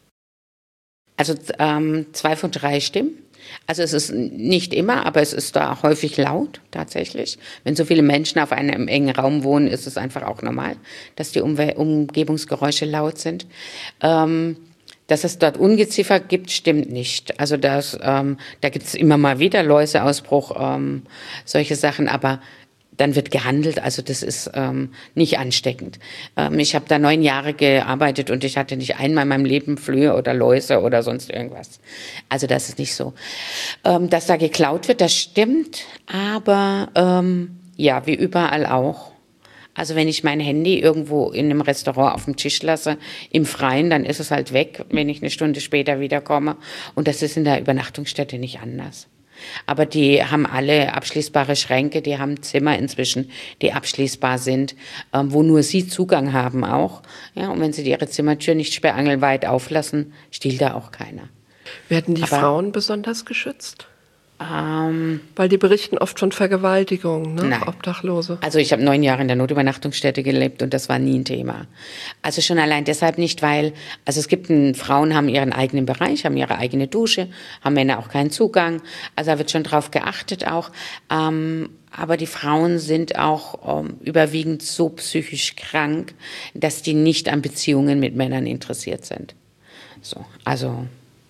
Also ähm, zwei von drei stimmen. Also es ist nicht immer, aber es ist da häufig laut, tatsächlich. Wenn so viele Menschen auf einem engen Raum wohnen, ist es einfach auch normal, dass die Umwe- Umgebungsgeräusche laut sind. Ähm, Dass es dort Ungeziefer gibt, stimmt nicht. Also das, ähm, da gibt es immer mal wieder Läuseausbruch, ähm, solche Sachen, aber dann wird gehandelt, also das ist ähm, nicht ansteckend. Ähm, ich habe da neun Jahre gearbeitet und ich hatte nicht einmal in meinem Leben Flöhe oder Läuse oder sonst irgendwas. Also das ist nicht so. Ähm, dass da geklaut wird, das stimmt, aber ähm, ja, wie überall auch. Also wenn ich mein Handy irgendwo in einem Restaurant auf dem Tisch lasse, im Freien, dann ist es halt weg, wenn ich eine Stunde später wiederkomme. Und das ist in der Übernachtungsstätte nicht anders. Aber die haben alle abschließbare Schränke, die haben Zimmer inzwischen, die abschließbar sind, ähm, wo nur sie Zugang haben auch. Ja, und wenn sie ihre Zimmertür nicht sperrangelweit auflassen, stiehlt da auch keiner. Werden die Aber, Frauen besonders geschützt? Ähm, Weil die berichten oft von Vergewaltigungen, ne? Nein. Obdachlose. Also ich habe neun Jahre in der Notübernachtungsstätte gelebt und das war nie ein Thema. Also schon allein deshalb nicht, weil, also es gibt, ein, Frauen haben ihren eigenen Bereich, haben ihre eigene Dusche, haben Männer auch keinen Zugang. Also da wird schon drauf geachtet auch. Ähm, aber die Frauen sind auch ähm, überwiegend so psychisch krank, dass die nicht an Beziehungen mit Männern interessiert sind. So, also...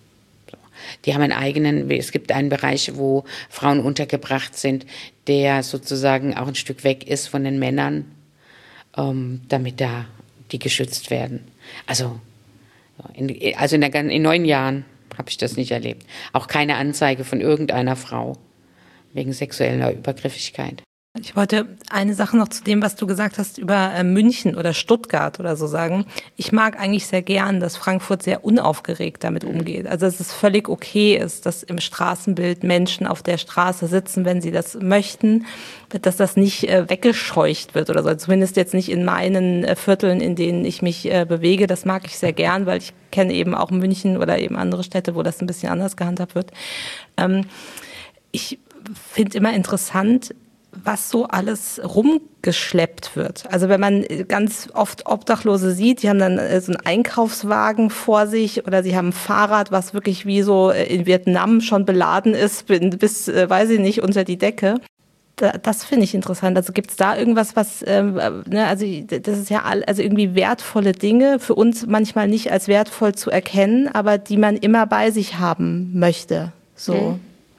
Die haben einen eigenen, es gibt einen Bereich, wo Frauen untergebracht sind, der sozusagen auch ein Stück weg ist von den Männern, ähm, damit da die geschützt werden. Also in, also in, der, in neun Jahren habe ich das nicht erlebt. Auch keine Anzeige von irgendeiner Frau wegen sexueller Übergriffigkeit. Ich wollte eine Sache noch zu dem, was du gesagt hast über äh, München oder Stuttgart oder so sagen. Ich mag eigentlich sehr gern, dass Frankfurt sehr unaufgeregt damit umgeht. Also dass es völlig okay ist, dass im Straßenbild Menschen auf der Straße sitzen, wenn sie das möchten, dass das nicht äh, weggescheucht wird oder so. Zumindest jetzt nicht in meinen äh, Vierteln, in denen ich mich äh, bewege. Das mag ich sehr gern, weil ich kenne eben auch München oder eben andere Städte, wo das ein bisschen anders gehandhabt wird. Ähm, ich finde immer interessant, was so alles rumgeschleppt wird. Also wenn man ganz oft Obdachlose sieht, die haben dann so einen Einkaufswagen vor sich oder sie haben ein Fahrrad, was wirklich wie so in Vietnam schon beladen ist, bis, weiß ich nicht, unter die Decke. Das finde ich interessant. Also gibt es da irgendwas, was, ähm, ne, also das ist ja all, also irgendwie wertvolle Dinge, für uns manchmal nicht als wertvoll zu erkennen, aber die man immer bei sich haben möchte. So. Mhm.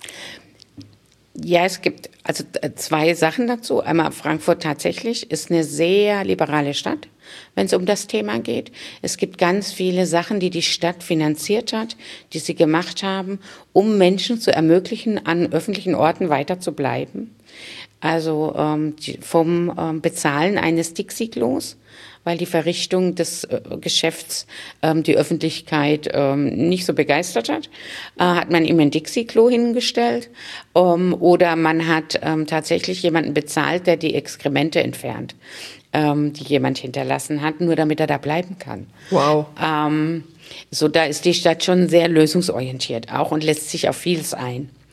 Ja, es gibt also zwei Sachen dazu. Einmal Frankfurt tatsächlich ist eine sehr liberale Stadt, wenn es um das Thema geht. Es gibt ganz viele Sachen, die die Stadt finanziert hat, die sie gemacht haben, um Menschen zu ermöglichen, an öffentlichen Orten weiter zu bleiben. Also ähm, die, vom ähm, Bezahlen eines Dixie-Klos, weil die Verrichtung des äh, Geschäfts ähm, die Öffentlichkeit ähm, nicht so begeistert hat, äh, hat man ihm ein Dixie-Klo hingestellt ähm, oder man hat ähm, tatsächlich jemanden bezahlt, der die Exkremente entfernt, ähm, die jemand hinterlassen hat, nur damit er da bleiben kann. Wow. Ähm, so, da ist die Stadt schon sehr lösungsorientiert auch und lässt sich auf vieles ein.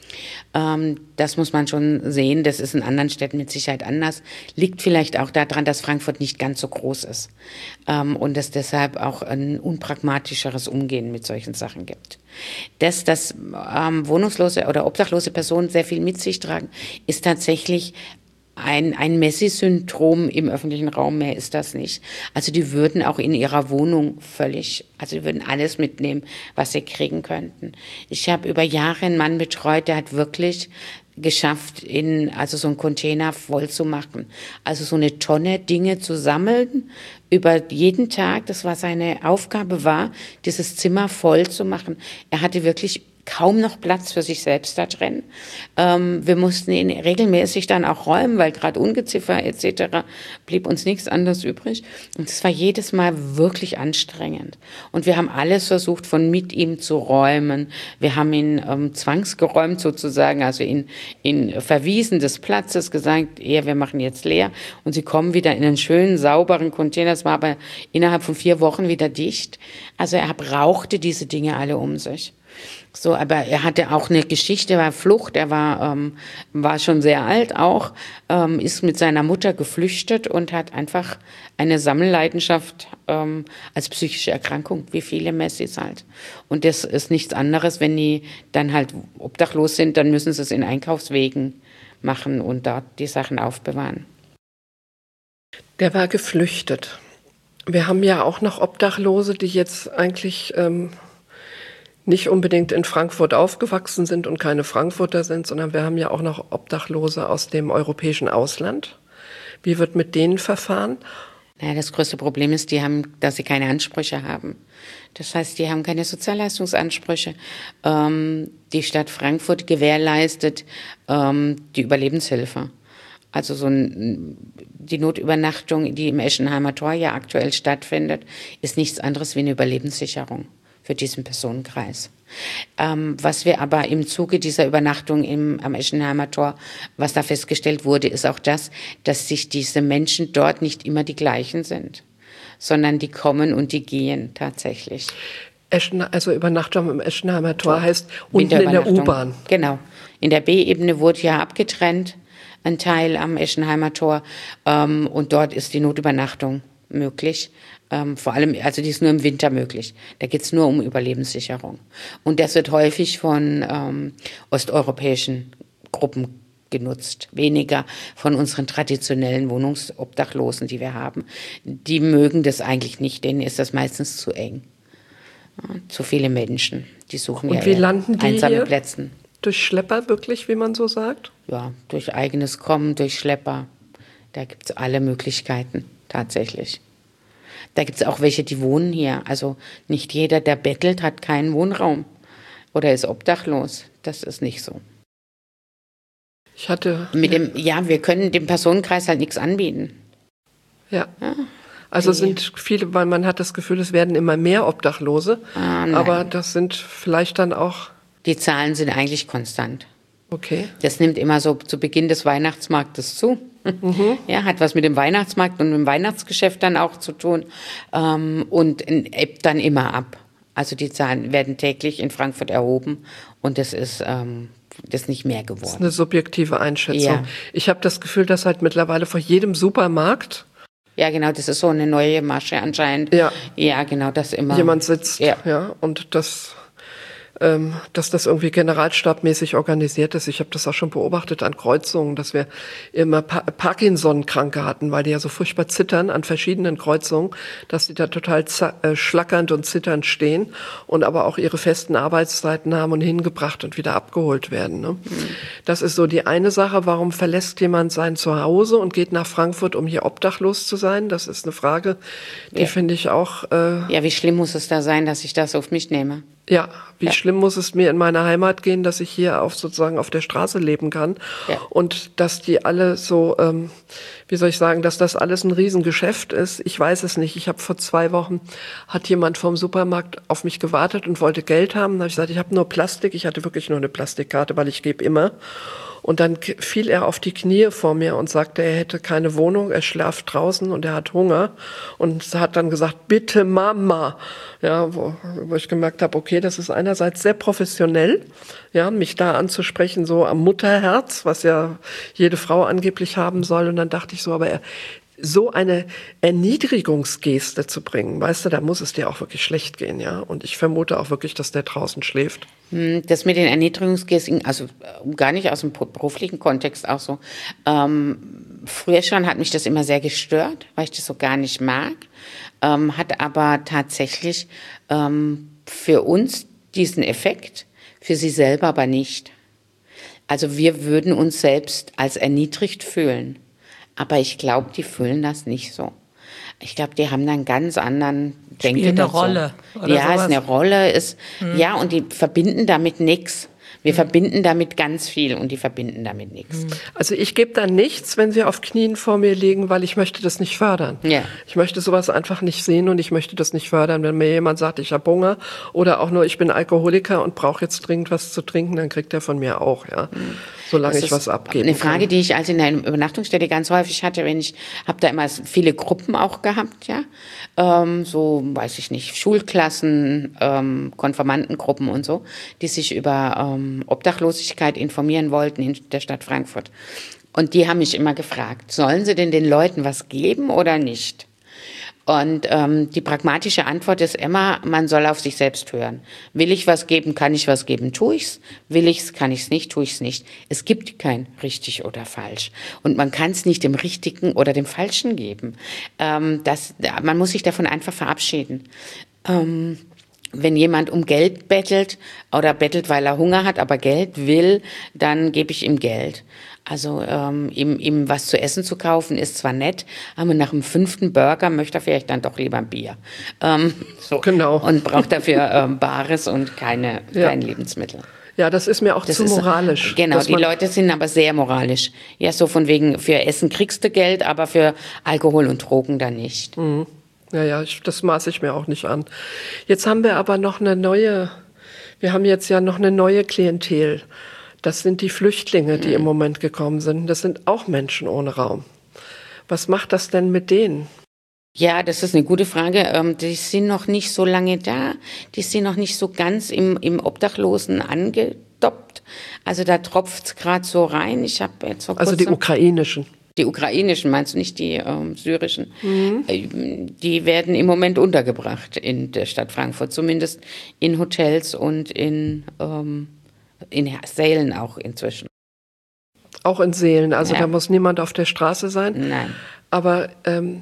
Ähm, das muss man schon sehen. Das ist in anderen Städten mit Sicherheit anders. Liegt vielleicht auch daran, dass Frankfurt nicht ganz so groß ist ähm, und es deshalb auch ein unpragmatischeres Umgehen mit solchen Sachen gibt. Dass, dass ähm, wohnungslose oder obdachlose Personen sehr viel mit sich tragen, ist tatsächlich ein, ein Messi-Syndrom im öffentlichen Raum, mehr ist das nicht. Also die würden auch in ihrer Wohnung völlig, also die würden alles mitnehmen, was sie kriegen könnten. Ich habe über Jahre einen Mann betreut, der hat wirklich geschafft, in, also so einen Container voll zu machen. Also so eine Tonne Dinge zu sammeln über jeden Tag. Das war seine Aufgabe, war, dieses Zimmer voll zu machen. Er hatte wirklich kaum noch Platz für sich selbst da drin. Ähm, wir mussten ihn regelmäßig dann auch räumen, weil gerade Ungeziefer et cetera blieb uns nichts anderes übrig. Und es war jedes Mal wirklich anstrengend. Und wir haben alles versucht, von mit ihm zu räumen. Wir haben ihn ähm, zwangsgeräumt sozusagen, also ihn, ihn verwiesen des Platzes, gesagt, ja, wir machen jetzt leer. Und sie kommen wieder in einen schönen, sauberen Container. Das war aber innerhalb von vier Wochen wieder dicht. Also er brauchte diese Dinge alle um sich. So, aber er hatte auch eine Geschichte, er war Flucht, er war, ähm, war schon sehr alt auch, ähm, ist mit seiner Mutter geflüchtet und hat einfach eine Sammelleidenschaft ähm, als psychische Erkrankung, wie viele Messis halt. Und das ist nichts anderes, wenn die dann halt obdachlos sind, dann müssen sie es in Einkaufswegen machen und dort die Sachen aufbewahren. Der war geflüchtet. Wir haben ja auch noch Obdachlose, die jetzt eigentlich ähm, nicht unbedingt in Frankfurt aufgewachsen sind und keine Frankfurter sind, sondern wir haben ja auch noch Obdachlose aus dem europäischen Ausland. Wie wird mit denen verfahren? Naja, das größte Problem ist, die haben, dass sie keine Ansprüche haben. Das heißt, die haben keine Sozialleistungsansprüche. Ähm, die Stadt Frankfurt gewährleistet ähm, die Überlebenshilfe. Also so ein, die Notübernachtung, die im Eschenheimer Tor ja aktuell stattfindet, ist nichts anderes wie eine Überlebenssicherung für diesen Personenkreis. Ähm, was wir aber im Zuge dieser Übernachtung im, am Eschenheimer Tor, was da festgestellt wurde, ist auch das, dass sich diese Menschen dort nicht immer die gleichen sind, sondern die kommen und die gehen tatsächlich. Eschen, also Übernachtung im Eschenheimer Tor, Tor heißt unten in der U-Bahn. Genau. In der B-Ebene wurde ja abgetrennt, ein Teil am Eschenheimer Tor, ähm, und dort ist die Notübernachtung möglich. Ähm, vor allem, also die ist nur im Winter möglich. Da geht es nur um Überlebenssicherung. Und das wird häufig von ähm, osteuropäischen Gruppen genutzt. Weniger von unseren traditionellen Wohnungsobdachlosen, die wir haben. Die mögen das eigentlich nicht, denen ist das meistens zu eng. Ja, zu viele Menschen, die suchen und ja wie landen die einsame hier? Plätze. Durch Schlepper wirklich, wie man so sagt? Ja, durch eigenes Kommen, durch Schlepper. Da gibt es alle Möglichkeiten, tatsächlich. Da gibt es auch welche, die wohnen hier. Also nicht jeder, der bettelt, hat keinen Wohnraum oder ist obdachlos. Das ist nicht so. Ich hatte... Mit dem, ja, wir können dem Personenkreis halt nichts anbieten. Ja. ja. Also sind viele, weil man hat das Gefühl, es werden immer mehr Obdachlose. Ah, aber das sind vielleicht dann auch... Die Zahlen sind eigentlich konstant. Okay. Das nimmt immer so zu Beginn des Weihnachtsmarktes zu. Mhm. Ja, hat was mit dem Weihnachtsmarkt und dem Weihnachtsgeschäft dann auch zu tun, ähm, und ebbt dann immer ab. Also die Zahlen werden täglich in Frankfurt erhoben und das ist, ähm, das ist nicht mehr geworden. Das ist eine subjektive Einschätzung. Ja. Ich habe das Gefühl, dass halt mittlerweile vor jedem Supermarkt... Ja, genau, das ist so eine neue Masche anscheinend. Ja, ja genau, dass immer... jemand sitzt, ja, ja und das... dass das irgendwie generalstabmäßig organisiert ist. Ich habe das auch schon beobachtet an Kreuzungen, dass wir immer pa- Parkinson-Kranke hatten, weil die ja so furchtbar zittern an verschiedenen Kreuzungen, dass die da total z- äh, schlackernd und zitternd stehen und aber auch ihre festen Arbeitszeiten haben und hingebracht und wieder abgeholt werden. Ne? Mhm. Das ist so die eine Sache. Warum verlässt jemand sein Zuhause und geht nach Frankfurt, um hier obdachlos zu sein? Das ist eine Frage, die ja. finde ich auch... Äh, ja, wie schlimm muss es da sein, dass ich das auf mich nehme? Ja, wie ja. schlimm muss es mir in meiner Heimat gehen, dass ich hier auf sozusagen auf der Straße leben kann ja. und dass die alle so, ähm, wie soll ich sagen, dass das alles ein Riesengeschäft ist. Ich weiß es nicht. Ich habe vor zwei Wochen, hat jemand vom Supermarkt auf mich gewartet und wollte Geld haben. Da habe ich gesagt, ich habe nur Plastik. Ich hatte wirklich nur eine Plastikkarte, weil ich gebe immer. Und dann fiel er auf die Knie vor mir und sagte, er hätte keine Wohnung, er schlaft draußen und er hat Hunger. Und hat dann gesagt, bitte Mama. Ja, wo, wo ich gemerkt habe, okay, das ist einerseits sehr professionell, ja, mich da anzusprechen, so am Mutterherz, was ja jede Frau angeblich haben soll. Und dann dachte ich so, aber er, so eine Erniedrigungsgeste zu bringen, weißt du, da muss es dir auch wirklich schlecht gehen, ja. Und ich vermute auch wirklich, dass der draußen schläft. Das mit den Erniedrigungsgesten, also gar nicht aus dem beruflichen Kontext auch so. Ähm, früher schon hat mich das immer sehr gestört, weil ich das so gar nicht mag. Ähm, hat aber tatsächlich ähm, für uns diesen Effekt, für sie selber aber nicht. Also wir würden uns selbst als erniedrigt fühlen. Aber ich glaube, die fühlen das nicht so. Ich glaube, die haben da einen ganz anderen Denken eine dazu. Rolle. Oder ja, sowas. ist eine Rolle, ist, hm. ja, und die verbinden damit nichts. Wir hm. verbinden damit ganz viel und die verbinden damit nichts. Also ich gebe dann nichts, wenn sie auf Knien vor mir liegen, weil ich möchte das nicht fördern. Ja. Ich möchte sowas einfach nicht sehen und ich möchte das nicht fördern. Wenn mir jemand sagt, ich habe Hunger oder auch nur, ich bin Alkoholiker und brauche jetzt dringend was zu trinken, dann kriegt er von mir auch, ja. Hm. Solange das ich was abgeben eine Frage, kann. Die ich also in der Übernachtungsstätte ganz häufig hatte, wenn ich, habe da immer viele Gruppen auch gehabt, ja, ähm, so, weiß ich nicht, Schulklassen, ähm, Konfirmandengruppen und so, die sich über ähm, Obdachlosigkeit informieren wollten in der Stadt Frankfurt. Und die haben mich immer gefragt, sollen sie denn den Leuten was geben oder nicht? Und ähm, die pragmatische Antwort ist immer, man soll auf sich selbst hören. Will ich was geben, kann ich was geben, tue ich's. Will ich's, kann ich's nicht, tue ich's nicht. Es gibt kein richtig oder falsch. Und man kann es nicht dem Richtigen oder dem Falschen geben. Ähm, das, man muss sich davon einfach verabschieden. Ähm, Wenn jemand um Geld bettelt oder bettelt, weil er Hunger hat, aber Geld will, dann gebe ich ihm Geld. Also ähm, ihm, ihm was zu essen zu kaufen, ist zwar nett, aber nach dem fünften Burger möchte er vielleicht dann doch lieber ein Bier. Ähm, so. Genau. Und braucht dafür ähm, Bares und keine, Ja. kein Lebensmittel. Ja, das ist mir auch Das zu ist, moralisch. Genau, die Leute sind aber sehr moralisch. Ja, so von wegen, für Essen kriegst du Geld, aber für Alkohol und Drogen dann nicht. Mhm. Ja, ja, ich, das maße ich mir auch nicht an. Jetzt haben wir aber noch eine neue, wir haben jetzt ja noch eine neue Klientel. Das sind die Flüchtlinge, die mhm. im Moment gekommen sind. Das sind auch Menschen ohne Raum. Was macht das denn mit denen? Ja, das ist eine gute Frage. Ähm, die sind noch nicht so lange da. Die sind noch nicht so ganz im, im Obdachlosen angedoppt. Also da tropft's gerade so rein. Ich habe jetzt vor Also die ukrainischen. Die ukrainischen, meinst du nicht die ähm, syrischen? Mhm. Die werden im Moment untergebracht in der Stadt Frankfurt, zumindest in Hotels und in, ähm, in Sälen auch inzwischen. Auch in Sälen, also ja. da muss niemand auf der Straße sein. Nein. Aber ähm,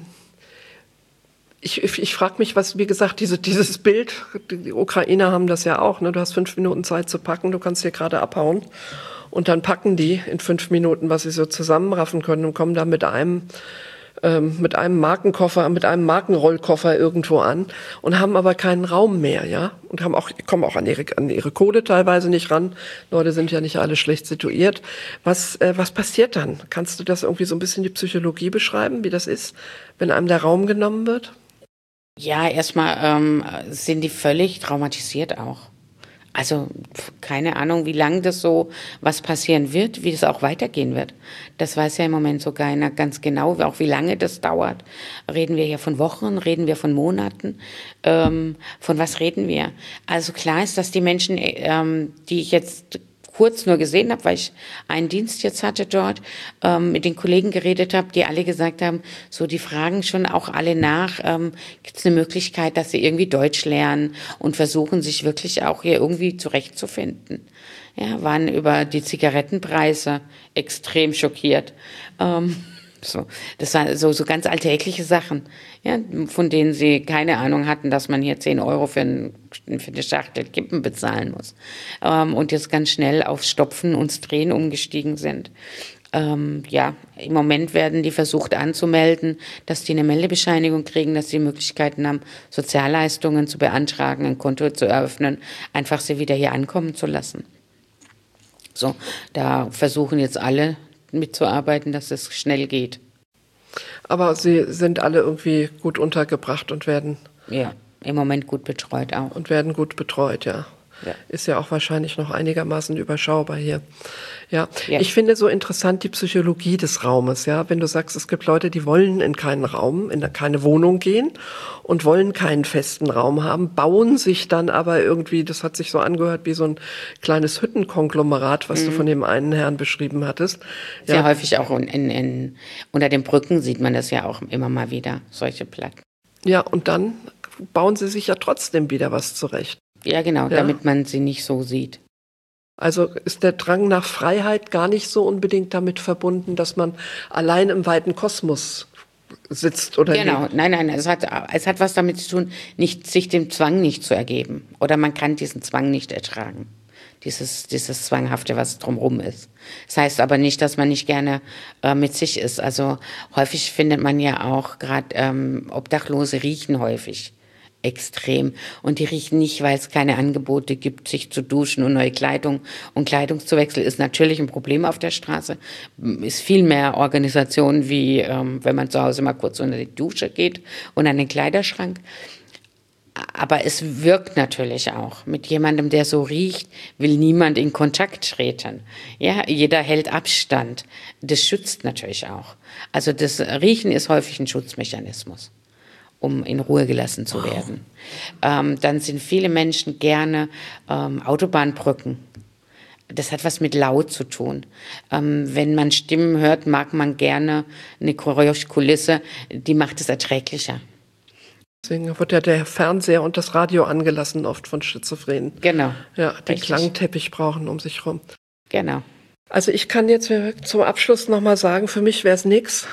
ich, ich, ich frage mich, was, wie gesagt, diese, dieses Bild, die Ukrainer haben das ja auch, ne? Du hast fünf Minuten Zeit zu packen, du kannst hier gerade abhauen. Und dann packen die in fünf Minuten, was sie so zusammenraffen können und kommen da mit einem, ähm, mit einem Markenkoffer, mit einem Markenrollkoffer irgendwo an und haben aber keinen Raum mehr, ja. Und haben auch, kommen auch an ihre, an ihre Kohle teilweise nicht ran. Leute sind ja nicht alle schlecht situiert. Was, äh, was passiert dann? Kannst du das irgendwie so ein bisschen die Psychologie beschreiben, wie das ist, wenn einem der Raum genommen wird? Ja, erstmal ähm, sind die völlig traumatisiert auch. Also keine Ahnung, wie lange das so was passieren wird, wie das auch weitergehen wird. Das weiß ja im Moment so keiner ganz genau, auch wie lange das dauert. Reden wir hier von Wochen, reden wir von Monaten, ähm, von was reden wir? Also klar ist, dass die Menschen, ähm, die ich jetzt kurz nur gesehen habe, weil ich einen Dienst jetzt hatte dort, ähm, mit den Kollegen geredet habe, die alle gesagt haben, so die fragen schon auch alle nach, ähm, gibt es eine Möglichkeit, dass sie irgendwie Deutsch lernen und versuchen sich wirklich auch hier irgendwie zurechtzufinden. Ja, waren über die Zigarettenpreise extrem schockiert. Ähm, So, das waren so, so ganz alltägliche Sachen, ja, von denen sie keine Ahnung hatten, dass man hier zehn Euro für, ein, für eine Schachtel Kippen bezahlen muss. Ähm, und jetzt ganz schnell auf Stopfen und Drehen umgestiegen sind. Ähm, ja, im Moment werden die versucht anzumelden, dass die eine Meldebescheinigung kriegen, dass sie Möglichkeiten haben, Sozialleistungen zu beantragen, ein Konto zu eröffnen, einfach sie wieder hier ankommen zu lassen. So, da versuchen jetzt alle mitzuarbeiten, dass es schnell geht. Aber sie sind alle irgendwie gut untergebracht und werden ja im Moment gut betreut auch und werden gut betreut, ja. Ja. Ist ja auch wahrscheinlich noch einigermaßen überschaubar hier. Ja. Ja. Ich finde so interessant die Psychologie des Raumes. Ja, wenn du sagst, es gibt Leute, die wollen in keinen Raum, in keine Wohnung gehen und wollen keinen festen Raum haben, bauen sich dann aber irgendwie, das hat sich so angehört wie so ein kleines Hüttenkonglomerat, was mhm. du von dem einen Herrn beschrieben hattest. Ja. Sehr häufig auch in, in, in, unter den Brücken sieht man das ja auch immer mal wieder, solche Platten. Ja, und dann bauen sie sich ja trotzdem wieder was zurecht. Ja, genau, ja. Damit man sie nicht so sieht. Also ist der Drang nach Freiheit gar nicht so unbedingt damit verbunden, dass man allein im weiten Kosmos sitzt oder Genau, lebt. nein, nein, es hat, es hat was damit zu tun, nicht, sich dem Zwang nicht zu ergeben. Oder man kann diesen Zwang nicht ertragen. Dieses, dieses Zwanghafte, was drumherum ist. Das heißt aber nicht, dass man nicht gerne äh, mit sich ist. Also häufig findet man ja auch, gerade ähm, Obdachlose riechen häufig extrem. Und die riechen nicht, weil es keine Angebote gibt, sich zu duschen und neue Kleidung. Und Kleidungszuwechsel ist natürlich ein Problem auf der Straße. Ist viel mehr Organisation, wie ähm, wenn man zu Hause mal kurz unter die Dusche geht und an den Kleiderschrank. Aber es wirkt natürlich auch. Mit jemandem, der so riecht, will niemand in Kontakt treten. Ja, jeder hält Abstand. Das schützt natürlich auch. Also das Riechen ist häufig ein Schutzmechanismus, um in Ruhe gelassen zu werden. Ähm, dann sind viele Menschen gerne ähm, Autobahnbrücken. Das hat was mit laut zu tun. Ähm, wenn man Stimmen hört, mag man gerne eine Geräuschkulisse, die macht es erträglicher. Deswegen wird ja der Fernseher und das Radio angelassen, oft von Schizophrenen. Genau. Ja, die Richtig. Klangteppich brauchen um sich rum. Genau. Also ich kann jetzt zum Abschluss nochmal sagen, für mich wäre es nix.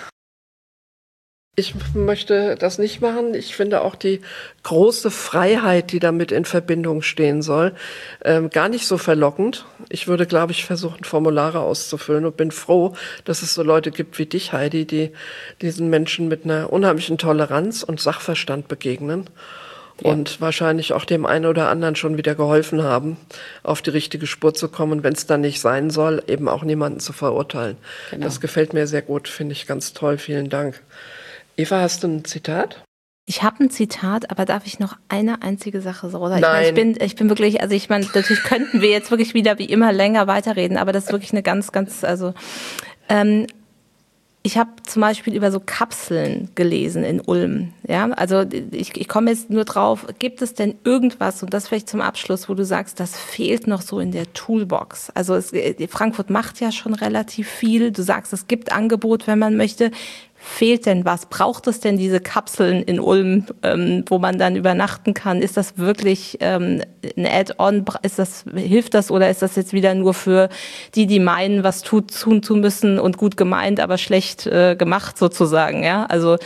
Ich möchte das nicht machen. Ich finde auch die große Freiheit, die damit in Verbindung stehen soll, ähm, gar nicht so verlockend. Ich würde, glaube ich, versuchen, Formulare auszufüllen und bin froh, dass es so Leute gibt wie dich, Heidi, die diesen Menschen mit einer unheimlichen Toleranz und Sachverstand begegnen ja. und wahrscheinlich auch dem einen oder anderen schon wieder geholfen haben, auf die richtige Spur zu kommen, wenn es dann nicht sein soll, eben auch niemanden zu verurteilen. Genau. Das gefällt mir sehr gut, finde ich ganz toll. Vielen Dank. Eva, hast du ein Zitat? Ich habe ein Zitat, aber darf ich noch eine einzige Sache sagen? Ich, Nein. mein, ich bin, ich bin wirklich, also ich meine, natürlich könnten wir jetzt wirklich wieder wie immer länger weiterreden, aber das ist wirklich eine ganz, ganz, also ähm, ich habe zum Beispiel über so Kapseln gelesen in Ulm. Ja, also ich, ich komme jetzt nur drauf, gibt es denn irgendwas, und das vielleicht zum Abschluss, wo du sagst, das fehlt noch so in der Toolbox? Also es, Frankfurt macht ja schon relativ viel. Du sagst, es gibt Angebot, wenn man möchte. Fehlt denn was? Braucht es denn diese Kapseln in Ulm, ähm, wo man dann übernachten kann? Ist das wirklich ähm, ein Add-on? Ist das, hilft das oder ist das jetzt wieder nur für die, die meinen, was tut, tun zu müssen und gut gemeint, aber schlecht äh, gemacht sozusagen? Ja, also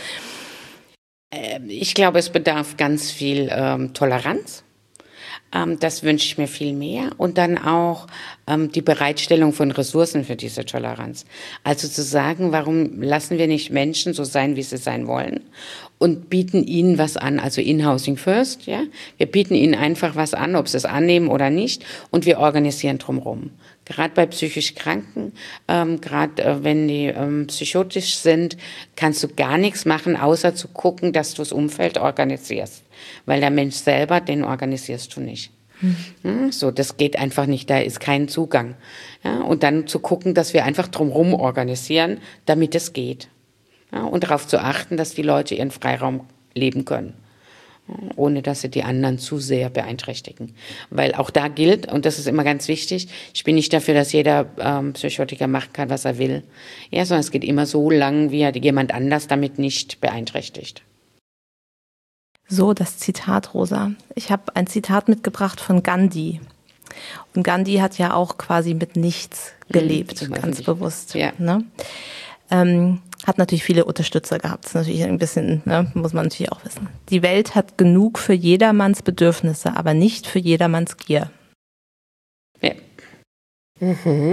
ich glaube, es bedarf ganz viel ähm, Toleranz. Ähm, das wünsche ich mir viel mehr. Und dann auch ähm, die Bereitstellung von Ressourcen für diese Toleranz. Also zu sagen, warum lassen wir nicht Menschen so sein, wie sie sein wollen und bieten ihnen was an, also In-Housing First. Ja? Wir bieten ihnen einfach was an, ob sie es annehmen oder nicht, und wir organisieren drumherum. Gerade bei psychisch Kranken, ähm, gerade äh, wenn die ähm, psychotisch sind, kannst du gar nichts machen, außer zu gucken, dass du das Umfeld organisierst. Weil der Mensch selber, den organisierst du nicht. Hm. Ja, so, das geht einfach nicht, da ist kein Zugang. Ja, und dann zu gucken, dass wir einfach drumherum organisieren, damit es geht. Ja, und darauf zu achten, dass die Leute ihren Freiraum leben können, ohne dass sie die anderen zu sehr beeinträchtigen. Weil auch da gilt, und das ist immer ganz wichtig, ich bin nicht dafür, dass jeder ähm, Psychotiker machen kann, was er will, ja, sondern es geht immer so lang, wie er jemand anders damit nicht beeinträchtigt. So, das Zitat, Rosa. Ich habe ein Zitat mitgebracht von Gandhi. Und Gandhi hat ja auch quasi mit nichts gelebt, mhm, ganz bewusst. Ja. Ne? Ähm, hat natürlich viele Unterstützer gehabt. Das ist natürlich ein bisschen, ne, muss man natürlich auch wissen. Die Welt hat genug für jedermanns Bedürfnisse, aber nicht für jedermanns Gier. Ja. Mhm.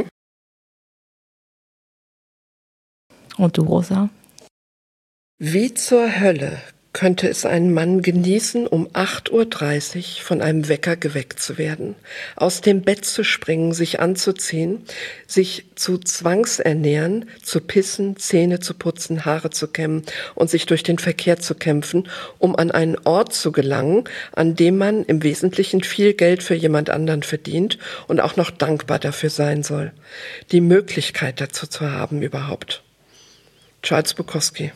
Und du, Rosa? Wie zur Hölle Könnte es ein Mann genießen, um acht Uhr dreißig von einem Wecker geweckt zu werden, aus dem Bett zu springen, sich anzuziehen, sich zu zwangsernähren, zu pissen, Zähne zu putzen, Haare zu kämmen und sich durch den Verkehr zu kämpfen, um an einen Ort zu gelangen, an dem man im Wesentlichen viel Geld für jemand anderen verdient und auch noch dankbar dafür sein soll, die Möglichkeit dazu zu haben überhaupt. Charles Bukowski.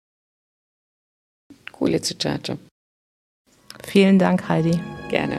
Coole Zitate. Vielen Dank, Heidi. Gerne.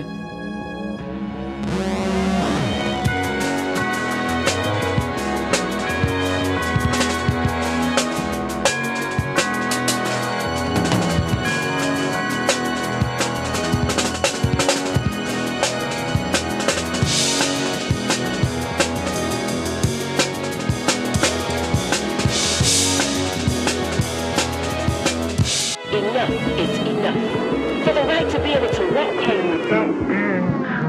Enough is enough. For the right to be able to walk home without being